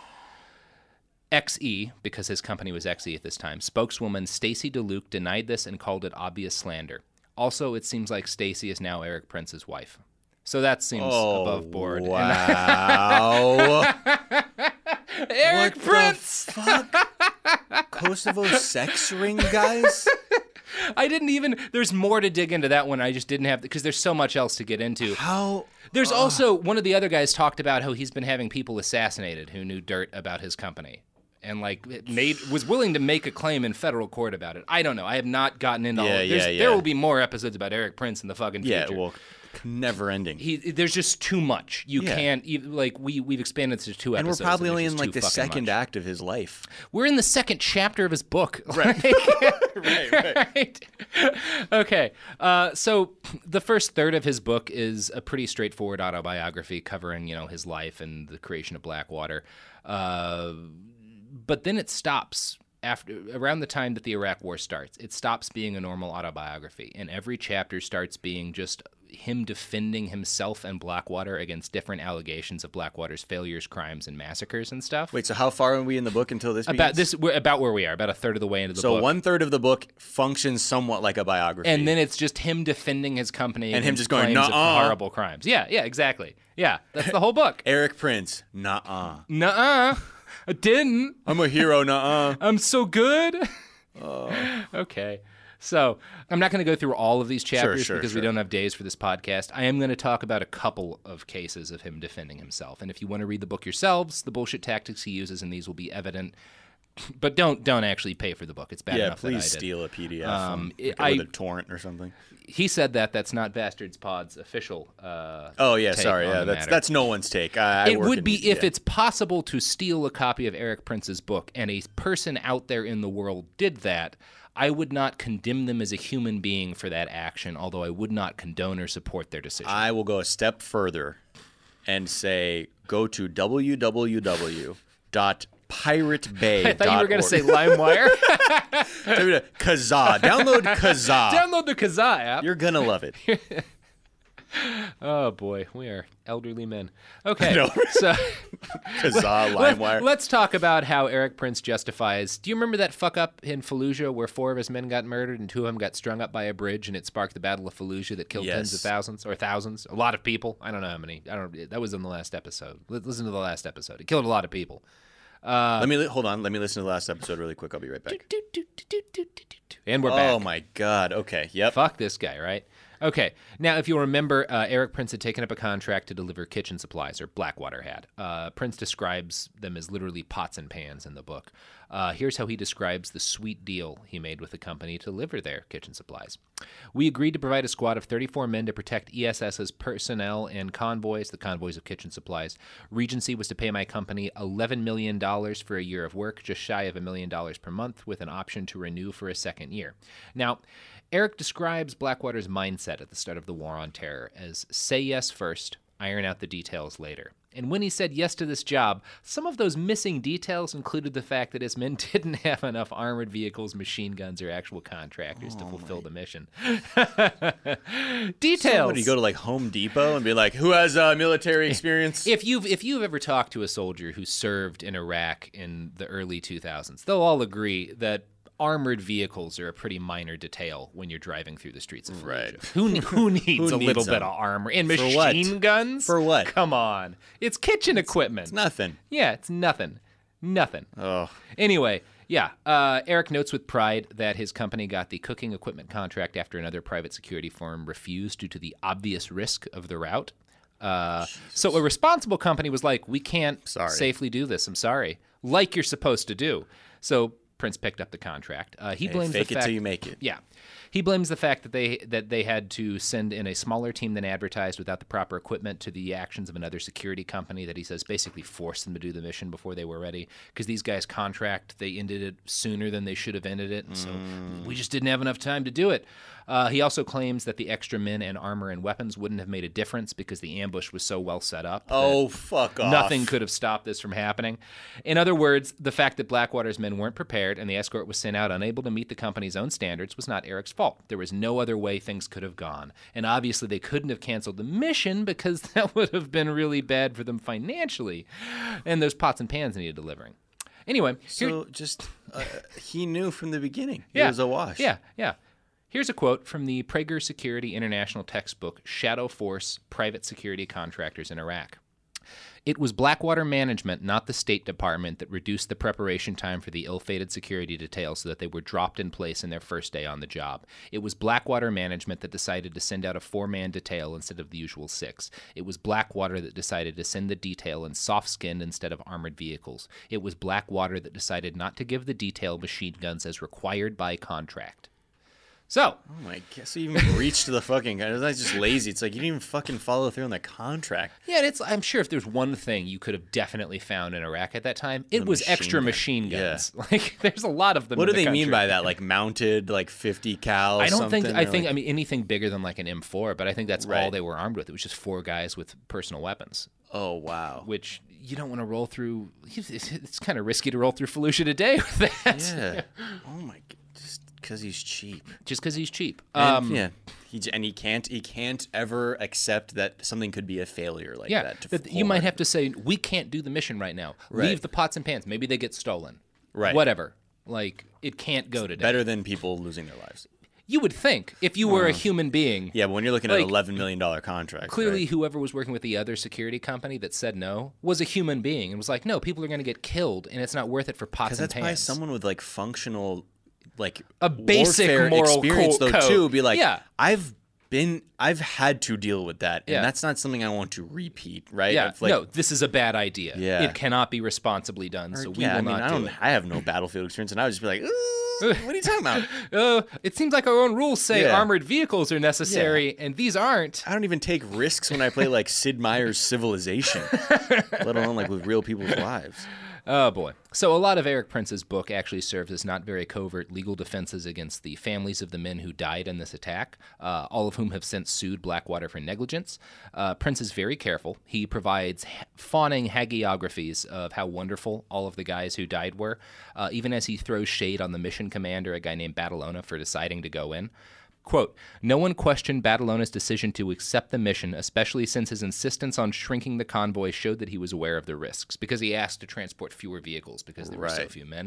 X E, because his company was X E at this time, spokeswoman Stacy DeLuke denied this and called it obvious slander. Also, it seems like Stacy is now Eric Prince's wife. So that seems Oh, above board. Wow. Eric what Prince! The fuck? Kosovo sex ring, guys? I didn't even... There's more to dig into that one. I just didn't have... Because there's so much else to get into. How... There's uh, also... One of the other guys talked about how he's been having people assassinated who knew dirt about his company. And, like, it made was willing to make a claim in federal court about it. I don't know. I have not gotten into Yeah, all... yeah, There's, yeah. There will be more episodes about Eric Prince in the fucking Yeah, future. well... Never ending. He, there's just too much. You Yeah. can't even, like we we've expanded to two And we're episodes. probably and only there's in just like too the fucking second much. act of his life. We're in the second chapter of his book. Right. right, right. Okay. Uh, so the first third of his book is a pretty straightforward autobiography covering, you know, his life and the creation of Blackwater. Uh, but then it stops after around the time that the Iraq War starts, it stops being a normal autobiography, and every chapter starts being just him defending himself and Blackwater against different allegations of Blackwater's failures, crimes, and massacres and stuff. Wait, so how far are we in the book until this About begins? this, we're about where we are, about a third of the way into the so book. So one third of the book functions somewhat like a biography. And then it's just him defending his company and him just going, claims of nuh-uh. horrible crimes. Yeah, yeah, exactly. Yeah, that's the whole book. Erik Prince, nuh-uh. Nuh-uh. I didn't. I'm a hero, nuh-uh. I'm so good. Oh. Okay. So I'm not going to go through all of these chapters sure, sure, because sure. we don't have days for this podcast. I am going to talk about a couple of cases of him defending himself. And if you want to read the book yourselves, the bullshit tactics he uses in these will be evident. But don't don't actually pay for the book. It's bad yeah, enough that I please did. steal a P D F Um, from, like, I- with a torrent or something. He said that. That's not Bastards Pod's official uh Oh, yeah, take sorry. on Yeah, the that's matter. that's no one's take. I, I It work would in be media. if it's possible to steal a copy of Erik Prince's book and a person out there in the world did that, I would not condemn them as a human being for that action, although I would not condone or support their decision. I will go a step further and say go to w w w dot pirate bay. I thought you were going to say LimeWire. Kazaa. Download Kazaa. Download the Kazaa app. You're going to love it. Oh, boy. We are elderly men. Okay. No. So Kazaa, let, LimeWire. let's talk about how Erik Prince justifies. Do you remember that fuck up in Fallujah where four of his men got murdered and two of them got strung up by a bridge and it sparked the Battle of Fallujah that killed Yes. tens of thousands or thousands? A lot of people. I don't know how many. I don't. That was in the last episode. Let- Listen to the last episode. It killed a lot of people. Uh, Let me li- hold on. Let me listen to the last episode really quick. I'll be right back. And we're oh back. my God. Okay. Yep. Fuck this guy, right? Okay. Now, if you'll remember, uh, Erik Prince had taken up a contract to deliver kitchen supplies, or Blackwater had. Uh, Prince describes them as literally pots and pans in the book. Uh, here's how he describes the sweet deal he made with the company to deliver their kitchen supplies. We agreed to provide a squad of thirty-four men to protect E S S's personnel and convoys, the convoys of kitchen supplies. Regency was to pay my company eleven million dollars for a year of work, just shy of a million dollars per month, with an option to renew for a second year. Now, Erik describes Blackwater's mindset at the start of the War on Terror as say yes first, iron out the details later. And when he said yes to this job, some of those missing details included the fact that his men didn't have enough armored vehicles, machine guns, or actual contractors oh to fulfill my. the mission. Details. So, what, do you go to like Home Depot and be like, who has uh, military experience? If you've if you've ever talked to a soldier who served in Iraq in the early two thousands, they'll all agree that armored vehicles are a pretty minor detail when you're driving through the streets of Fallujah. Right. Who, who needs Who a needs little them? bit of armor? And For machine what? guns? For what? Come on. It's kitchen equipment. It's nothing. Yeah, it's nothing. Nothing. Oh. Anyway, yeah. Uh, Erik notes with pride that his company got the cooking equipment contract after another private security firm refused due to the obvious risk of the route. Uh, so a responsible company was like, we can't Sorry. safely do this. I'm sorry. Like you're supposed to do. So Prince picked up the contract. Uh, he Hey, blames fake the it fact, till you make it. Yeah, he blames the fact that they that they had to send in a smaller team than advertised without the proper equipment to the actions of another security company that he says basically forced them to do the mission before they were ready. Because these guys' contract, they ended it sooner than they should have ended it, and so Mm. we just didn't have enough time to do it. Uh, he also claims that the extra men and armor and weapons wouldn't have made a difference because the ambush was so well set up. Oh, fuck off. Nothing could have stopped this from happening. In other words, the fact that Blackwater's men weren't prepared and the escort was sent out unable to meet the company's own standards was not Erik's fault. There was no other way things could have gone. And obviously they couldn't have canceled the mission because that would have been really bad for them financially. And those pots and pans needed delivering. Anyway. So here, just, uh, he knew from the beginning. yeah, It was a wash. Yeah, yeah. Here's a quote from the Prager Security International textbook, Shadow Force, Private Security Contractors in Iraq. It was Blackwater management, not the State Department, that reduced the preparation time for the ill-fated security details so that they were dropped in place in their first day on the job. It was Blackwater management that decided to send out a four-man detail instead of the usual six. It was Blackwater that decided to send the detail in soft-skinned instead of armored vehicles. It was Blackwater that decided not to give the detail machine guns as required by contract. So, oh my god, so you even reached to the fucking guy. That's just lazy. It's like you didn't even fucking follow through on the contract. Yeah, and it's. I'm sure if there's one thing you could have definitely found in Iraq at that time, it The was machine extra gun. machine guns. Yeah. Like, there's a lot of them. What in do the they mean country. by that? Like mounted, like fifty cal? I don't something? think. I Or think. like- I mean, anything bigger than like an M four, but I think that's all Right. they were armed with. It was just four guys with personal weapons. Oh wow. Which you don't want to roll through. It's, it's kind of risky to roll through Fallujah today with that. Yeah. Oh my god. Just because he's cheap. Just because he's cheap. And, Um, yeah. He, and he can't. He can't ever accept that something could be a failure like yeah, that. To that you might have to say, we can't do the mission right now. Right. Leave the pots and pans. Maybe they get stolen. Right. Whatever. Like, it can't go today. Better than people losing their lives. You would think, if you were Uh, a human being. Yeah, but when you're looking like, at an eleven million dollars contract. Clearly, right? whoever was working with the other security company that said no was a human being and was like, no, people are going to get killed, and it's not worth it for pots Because and that's pans. probably someone with like functional, like A basic warfare moral experience, co- though, code. too. Be like, Yeah. I've been, I've had to deal with that, and Yeah. that's not something I want to repeat, right? Yeah, It's like, no, this is a bad idea. Yeah. It cannot be responsibly done, so we yeah, will I mean, not I do don't, it. I have no battlefield experience, and I would just be like, "Ooh, what are you talking about? Uh, it seems like our own rules say Yeah. armored vehicles are necessary, and these aren't. I don't even take risks when I play like Sid Meier's Civilization, let alone like with real people's lives. Oh, boy. So a lot of Eric Prince's book actually serves as not very covert legal defenses against the families of the men who died in this attack, uh, all of whom have since sued Blackwater for negligence. Uh, Prince is very careful. He provides ha- fawning hagiographies of how wonderful all of the guys who died were, uh, even as he throws shade on the mission commander, a guy named Batalona, for deciding to go in. Quote, no one questioned Batalona's decision to accept the mission, especially since his insistence on shrinking the convoy showed that he was aware of the risks, because he asked to transport fewer vehicles because there were so Right. few men.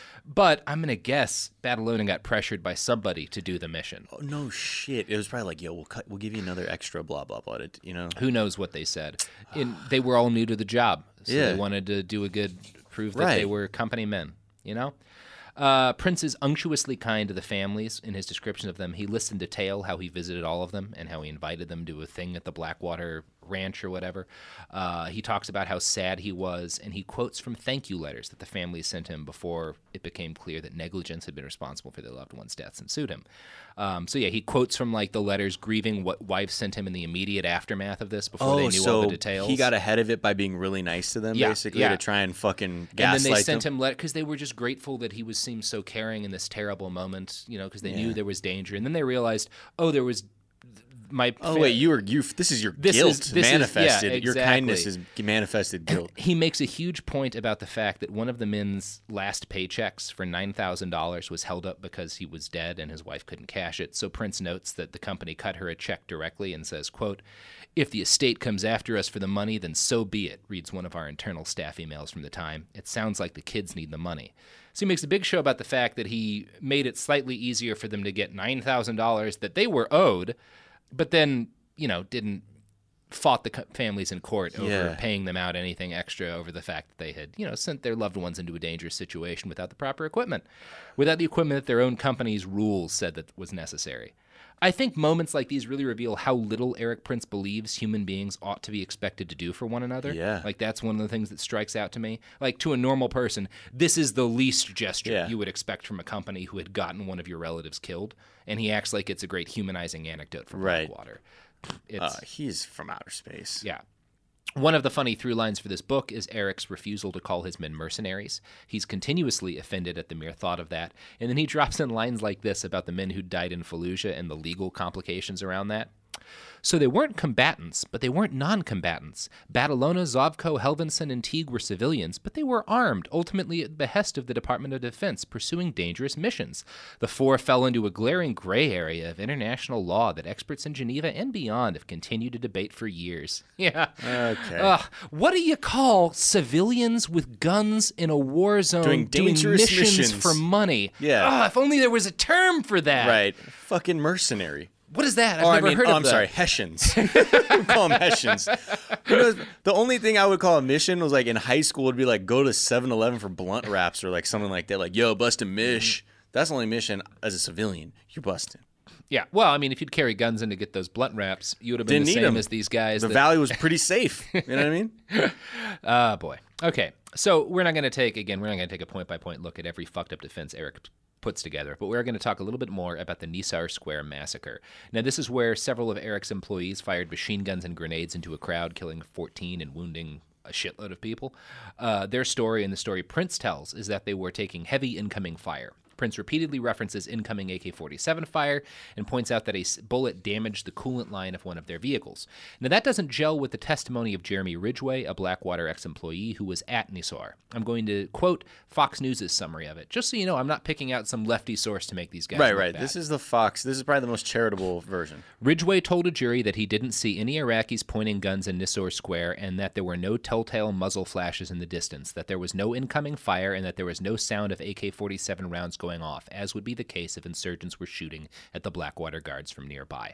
But I'm going to guess Batalona got pressured by somebody to do the mission. Oh, no shit. It was probably like, yo, we'll cut, we'll give you another extra blah, blah, blah, it, you know? Who knows what they said. In, they were all new to the job, so Yeah. they wanted to do a good, prove that Right. they were company men, you know? Uh, Prince is unctuously kind to the families. In his description of them, he lists in detail how he visited all of them and how he invited them to a thing at the Blackwater Ranch or whatever. Uh, he talks about how sad he was, and he quotes from thank you letters that the families sent him before it became clear that negligence had been responsible for their loved ones' deaths and sued him. Um, so yeah, he quotes from like the letters grieving what wives sent him in the immediate aftermath of this before Oh, they knew so all the details. he got ahead of it by being really nice to them, Yeah, basically, yeah. to try and fucking gaslight And then they sent them. him letters because they were just grateful that he was seemed so caring in this terrible moment, you know, because they Yeah. knew there was danger. And then they realized, oh, there was my. Oh fa- wait, you were you. This is your This guilt is- this is- yeah, manifested. Your kindness is exactly. manifested guilt. He makes a huge point about the fact that one of the men's last paychecks for nine thousand dollars was held up because he was dead and his wife couldn't cash it. So Prince notes that the company cut her a check directly and says, quote, if the estate comes after us for the money, then so be it, reads one of our internal staff emails from the time. It sounds like the kids need the money. So he makes a big show about the fact that he made it slightly easier for them to get nine thousand dollars that they were owed, but then, you know, didn't fought the co- families in court over Yeah. paying them out anything extra over the fact that they had, you know, sent their loved ones into a dangerous situation without the proper equipment, without the equipment that their own company's rules said that was necessary. I think moments like these really reveal how little Eric Prince believes human beings ought to be expected to do for one another. Yeah. Like, that's one of the things that strikes out to me. Like, to a normal person, this is the least gesture Yeah. you would expect from a company who had gotten one of your relatives killed, and he acts like it's a great humanizing anecdote from Right. Blackwater. It's, Uh, he's from outer space. yeah. One of the funny through lines for this book is Eric's refusal to call his men mercenaries. He's continuously offended at the mere thought of that, and then he drops in lines like this about the men who died in Fallujah and the legal complications around that. So they weren't combatants, but they weren't non-combatants. Batalona, Zovko, Helvinson, and Teague were civilians, but they were armed, ultimately at the behest of the Department of Defense, pursuing dangerous missions. The four fell into a glaring gray area of international law that experts in Geneva and beyond have continued to debate for years. Yeah. Okay. Ugh, what do you call civilians with guns in a war zone Doing dangerous missions, missions. for money? Yeah. Ugh, if only there was a term for that. Right. Fucking mercenary. What is that? I've oh, never I mean, heard oh, of I'm that. sorry, Hessians. We call them Hessians. You know, the only thing I would call a mission was like in high school would be like go to seven eleven for blunt wraps or like something like that. Like, yo, bust a mish. That's the only mission as a civilian. You're busting. Yeah, well, I mean, if you'd carry guns in to get those blunt wraps, you would have been Didn't the need same 'em. as these guys. The that- valley was pretty safe. You know what I mean? Ah, boy. Okay, so we're not going to take, again, we're not going to take a point-by-point look at every fucked up defense Eric puts together, but we're going to talk a little bit more about the Nisar Square massacre. Now, this is where several of Eric's employees fired machine guns and grenades into a crowd, killing fourteen and wounding a shitload of people. Uh, their story and the story Prince tells is that they were taking heavy incoming fire. Prince repeatedly references incoming A K forty-seven fire and points out that a bullet damaged the coolant line of one of their vehicles. Now, that doesn't gel with the testimony of Jeremy Ridgway, a Blackwater ex-employee who was at Nisor. I'm going to quote Fox News' summary of it, just so you know I'm not picking out some lefty source to make these guys Right, look right. bad. This is the Fox. This is probably the most charitable version. Ridgway told a jury that he didn't see any Iraqis pointing guns in Nisor Square and that there were no telltale muzzle flashes in the distance, that there was no incoming fire, and that there was no sound of A K forty-seven rounds going off, as would be the case if insurgents were shooting at the Blackwater Guards from nearby.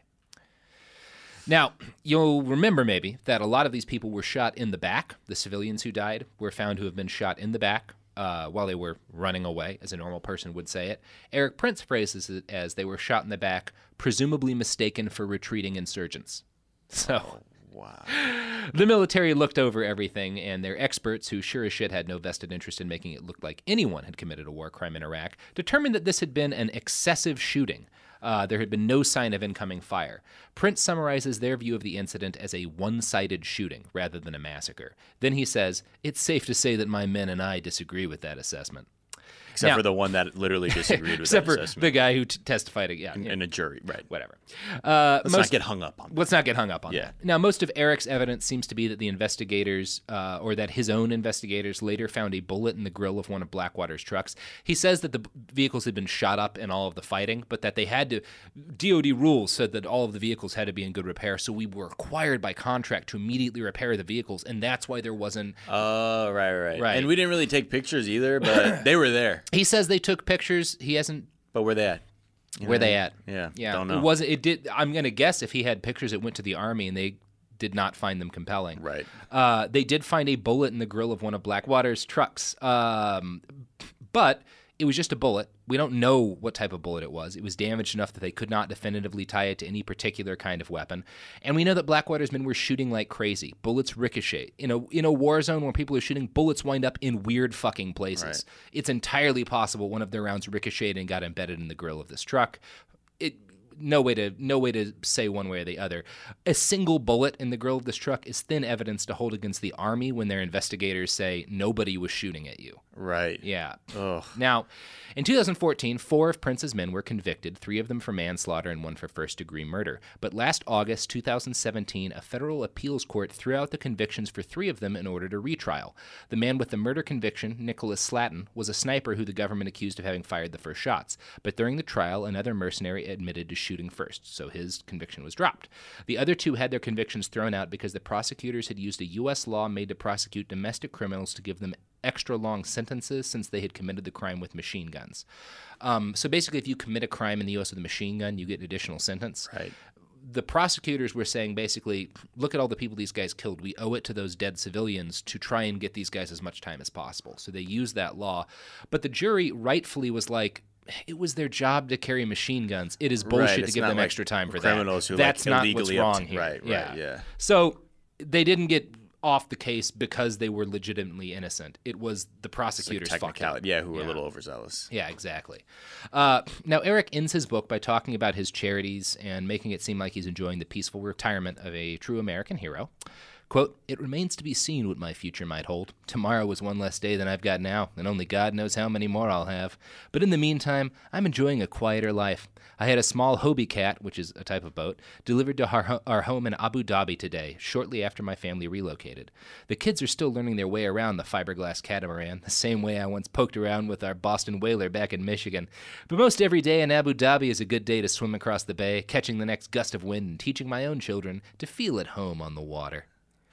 Now, you'll remember maybe that a lot of these people were shot in the back. The civilians who died were found to have been shot in the back uh, while they were running away, as a normal person would say it. Eric Prince phrases it as they were shot in the back, presumably mistaken for retreating insurgents. So, wow. The military looked over everything, and their experts, who sure as shit had no vested interest in making it look like anyone had committed a war crime in Iraq, determined that this had been an excessive shooting. Uh, there had been no sign of incoming fire. Prince summarizes their view of the incident as a one-sided shooting rather than a massacre. Then he says, "It's safe to say that my men and I disagree with that assessment." Except now, for the one that literally disagreed with except that for assessment. the guy who t- testified yeah, in, yeah. in a jury, right? Whatever. Uh, let's most, not get hung up on. That. Let's not get hung up on yeah. that. Now, most of Eric's evidence seems to be that the investigators, uh, or that his own investigators, later found a bullet in the grill of one of Blackwater's trucks. He says that the vehicles had been shot up in all of the fighting, but that they had to. D O D rules said that all of the vehicles had to be in good repair, so we were required by contract to immediately repair the vehicles, and that's why there wasn't. Oh, right, right, right. And we didn't really take pictures either, but they were there. He says they took pictures. He hasn't. But where they at? You Where know? they at? Yeah, yeah. Don't know. It wasn't. It did. I'm gonna guess if he had pictures, it went to the Army, and they did not find them compelling. Right. Uh, they did find a bullet in the grill of one of Blackwater's trucks, um, but it was just a bullet. We don't know what type of bullet it was. It was damaged enough that they could not definitively tie it to any particular kind of weapon. And we know that Blackwater's men were shooting like crazy. Bullets ricochet. In a, in a war zone where people are shooting, bullets wind up in weird fucking places. Right. It's entirely possible one of their rounds ricocheted and got embedded in the grill of this truck. It... No way to no way to say one way or the other. A single bullet in the grill of this truck is thin evidence to hold against the Army when their investigators say nobody was shooting at you. Right. Yeah. Ugh. Now, in two thousand fourteen, four of Prince's men were convicted, three of them for manslaughter and one for first-degree murder. But last August two thousand seventeen, a federal appeals court threw out the convictions for three of them in order to retrial. The man with the murder conviction, Nicholas Slatton, was a sniper who the government accused of having fired the first shots. But during the trial, another mercenary admitted to shooting first, so his conviction was dropped. The other two had their convictions thrown out because the prosecutors had used a U S law made to prosecute domestic criminals to give them extra long sentences since they had committed the crime with machine guns. Um, so basically, if you commit a crime in the U S with a machine gun, you get an additional sentence. Right. The prosecutors were saying basically, look at all the people these guys killed. We owe it to those dead civilians to try and get these guys as much time as possible. So they used that law. But the jury rightfully was like, it was their job to carry machine guns. It is bullshit right, to give them like extra time for criminals that. Who That's like not illegally what's wrong up to, here. Right, yeah. right, yeah. So they didn't get off the case because they were legitimately innocent. It was the prosecutors like fucked up. Yeah, who were yeah. a little overzealous. Yeah, exactly. Uh, now, Eric ends his book by talking about his charities and making it seem like he's enjoying the peaceful retirement of a true American hero. Quote, "It remains to be seen what my future might hold. Tomorrow is one less day than I've got now, and only God knows how many more I'll have. But in the meantime, I'm enjoying a quieter life. I had a small Hobie cat, which is a type of boat, delivered to our, our home in Abu Dhabi today, shortly after my family relocated. The kids are still learning their way around the fiberglass catamaran, the same way I once poked around with our Boston Whaler back in Michigan. But most every day in Abu Dhabi is a good day to swim across the bay, catching the next gust of wind and teaching my own children to feel at home on the water."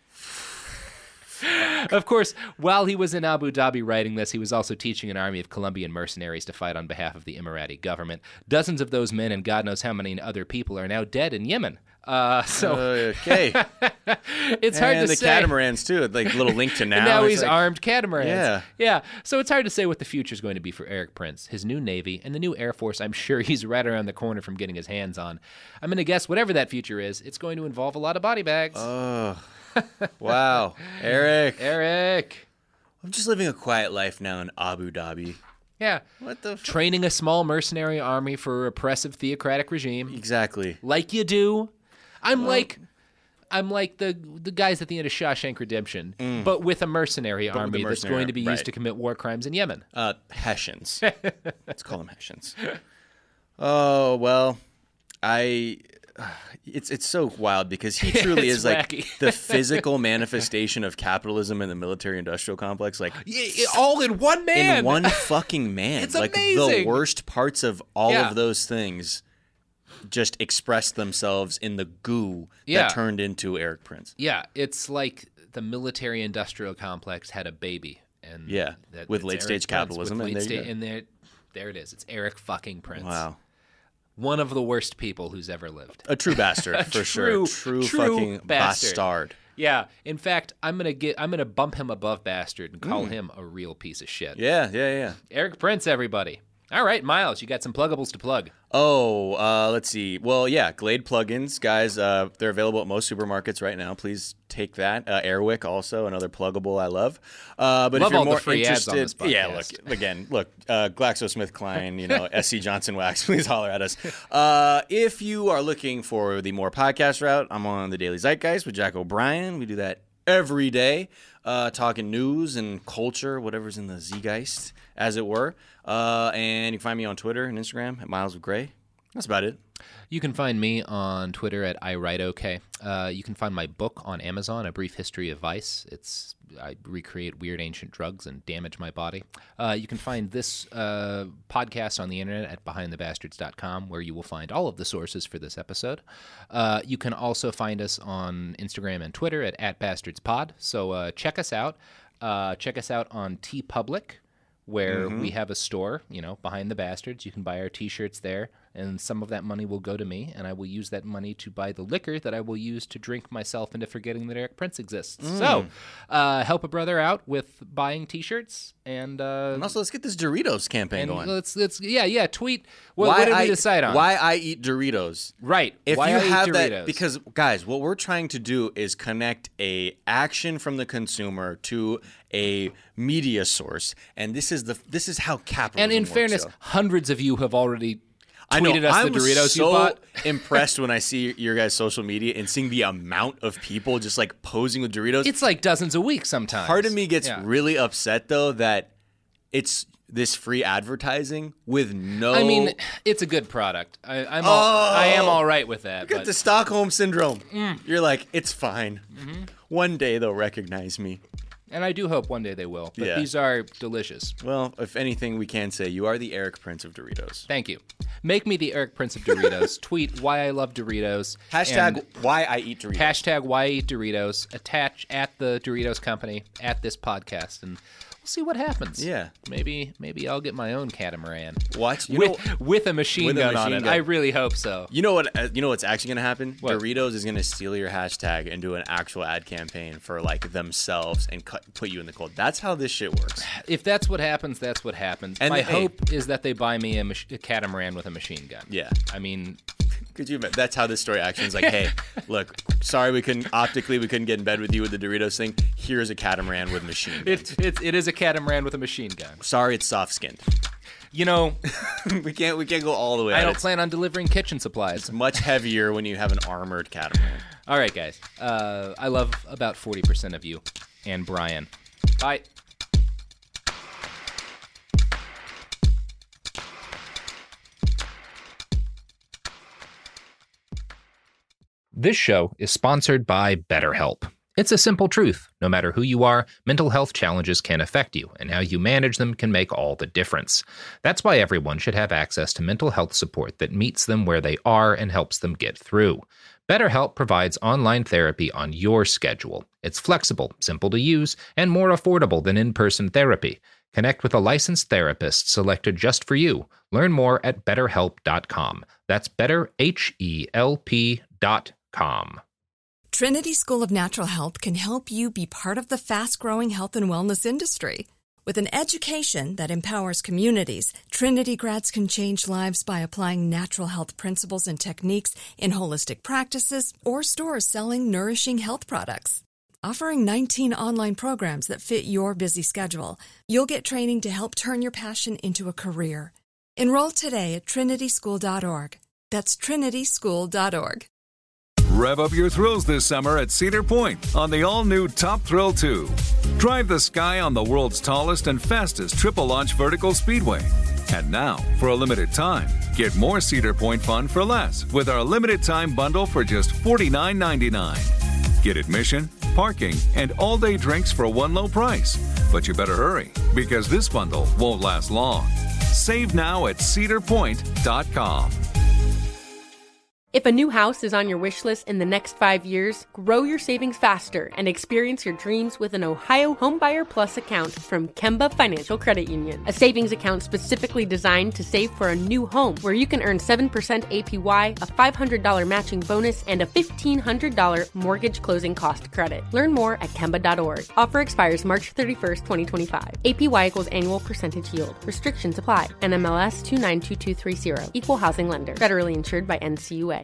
Of course, while he was in Abu Dhabi writing this, he was also teaching an army of Colombian mercenaries to fight on behalf of the Emirati government. Dozens of those men and God knows how many other people are now dead in Yemen. Uh, so okay, it's hard and to the say. catamarans too. Like little link to now. And now It's he's like, armed catamarans. Yeah, yeah. So it's hard to say what the future is going to be for Eric Prince, his new Navy, and the new Air Force. I'm sure he's right around the corner from getting his hands on. I'm going to guess whatever that future is, it's going to involve a lot of body bags. Oh, wow, Eric. Eric. I'm just living a quiet life now in Abu Dhabi. Yeah. What the? F- Training a small mercenary army for a repressive theocratic regime. Exactly. Like you do. I'm well, like, I'm like the the guys at the end of Shawshank Redemption, Mm. but with a mercenary But with army the that's mercenary going to be army, used right. to commit war crimes in Yemen. Uh, Hessians. Let's call them Hessians. Oh, well, I... It's it's so wild because he truly It's is like wacky. the physical manifestation of capitalism in the military-industrial complex. Like Yeah, yeah, all in one man. in one fucking man. It's like amazing. the worst parts of all Yeah. of those things just expressed themselves in the goo Yeah. that turned into Eric Prince. Yeah, it's like the military-industrial complex had a baby, and Yeah, that, with it's late-stage Eric Prince, capitalism, with and there you late-sta- go. and there, there it is. It's Eric fucking Prince. Wow. One of the worst people who's ever lived. A true bastard, A for true, sure. True, true fucking bastard. bastard. Yeah. In fact, I'm gonna get. I'm gonna bump him above bastard and call Mm. him a real piece of shit. Yeah, yeah, yeah. Eric Prince, everybody. All right, Miles, you got some pluggables to plug. Oh, uh, let's see. Well, yeah, Glade plugins, guys. Uh, they're available at most supermarkets right now. Please take that. Uh, Airwick, also another pluggable I love. Uh, but Love if you're all the more free ads interested, on this yeah, look podcast. again, look, uh, GlaxoSmithKline, you know, S C Johnson Wax. Please holler at us. Uh, if you are looking for the more podcast route, I'm on the Daily Zeitgeist with Jack O'Brien. We do that every day, uh, talking news and culture, whatever's in the Zeitgeist, as it were. Uh, and you can find me on Twitter and Instagram at Miles of Gray. That's about it. You can find me on Twitter at iWriteOK. Uh, you can find my book on Amazon, A Brief History of Vice. It's I recreate weird ancient drugs and damage my body. Uh, you can find this uh, podcast on the internet at behind the bastards dot com, where you will find all of the sources for this episode. Uh, you can also find us on Instagram and Twitter at, at bastardspod. So uh, check us out. Uh, check us out on TeePublic, where Mhm. we have a store, you know, Behind the Bastards. You can buy our T-shirts there, and some of that money will go to me, and I will use that money to buy the liquor that I will use to drink myself into forgetting that Eric Prince exists. Mm. So, uh, help a brother out with buying T-shirts, and uh, And also, let's get this Doritos campaign and going. let's let's yeah yeah tweet. What, why what did I, we decide on? Why I eat Doritos. Right. If why you I eat have Doritos. that, because guys, what we're trying to do is connect a action from the consumer to a media source, and this is the this is how capitalism and in works, fairness, yo. hundreds of you have already I know. tweeted us I'm the Doritos so you bought. impressed when I see your guys' social media and seeing the amount of people just like posing with Doritos. It's like dozens a week sometimes. Part of me gets Yeah. really upset though that it's this free advertising with no. I mean, it's a good product. I, I'm all, Oh! I am all right with that. You get but- the Stockholm syndrome. Mm. You're like, it's fine. Mhm. One day they'll recognize me. And I do hope one day they will. But Yeah. these are delicious. Well, if anything, we can say you are the Eric Prince of Doritos. Thank you. Make me the Eric Prince of Doritos. Tweet why I love Doritos. Hashtag and why I eat Doritos. Hashtag why I eat Doritos. Attach at the Doritos company at this podcast, and we'll see what happens. Yeah. Maybe maybe I'll get my own catamaran. What? You with know- with a machine with a gun on machine it. gun. I really hope so. You know what? uh, You know what's actually gonna happen? What? Doritos is gonna steal your hashtag and do an actual ad campaign for like themselves and cut, put you in the cold. That's how this shit works. If that's what happens, that's what happens. And my hey- hope is that they buy me a, mach- a catamaran with a machine gun. Yeah. I mean, Could you? imagine? That's how this story actually is. Like, hey, look, sorry we couldn't optically we couldn't get in bed with you with the Doritos thing. Here's a catamaran with machine gun. it, it, it is a catamaran with a machine gun. Sorry, it's soft skinned. You know, we can't we can't go all the way. I at don't it. plan on delivering kitchen supplies. It's much heavier when you have an armored catamaran. All right, guys. Uh, I love about forty percent of you and Brian. Bye. This show is sponsored by BetterHelp. It's a simple truth. No matter who you are, mental health challenges can affect you, and how you manage them can make all the difference. That's why everyone should have access to mental health support that meets them where they are and helps them get through. BetterHelp provides online therapy on your schedule. It's flexible, simple to use, and more affordable than in-person therapy. Connect with a licensed therapist selected just for you. Learn more at better help dot com. That's better H E L P dot com. Trinity School of Natural Health can help you be part of the fast-growing health and wellness industry. With an education that empowers communities, Trinity grads can change lives by applying natural health principles and techniques in holistic practices or stores selling nourishing health products. Offering nineteen online programs that fit your busy schedule, you'll get training to help turn your passion into a career. Enroll today at trinity school dot org. That's trinity school dot org. Rev up your thrills this summer at Cedar Point on the all-new Top Thrill two. Drive the sky on the world's tallest and fastest triple-launch vertical speedway. And now, for a limited time, get more Cedar Point fun for less with our limited-time bundle for just forty-nine ninety-nine. Get admission, parking, and all-day drinks for one low price. But you better hurry, because this bundle won't last long. Save now at cedar point dot com. If a new house is on your wish list in the next five years, grow your savings faster and experience your dreams with an Ohio Homebuyer Plus account from Kemba Financial Credit Union. A savings account specifically designed to save for a new home, where you can earn seven percent A P Y, a five hundred dollars matching bonus, and a fifteen hundred dollars mortgage closing cost credit. Learn more at Kemba dot org. Offer expires March thirty-first, twenty twenty-five. A P Y equals annual percentage yield. Restrictions apply. N M L S two nine two two three zero. Equal housing lender. Federally insured by N C U A.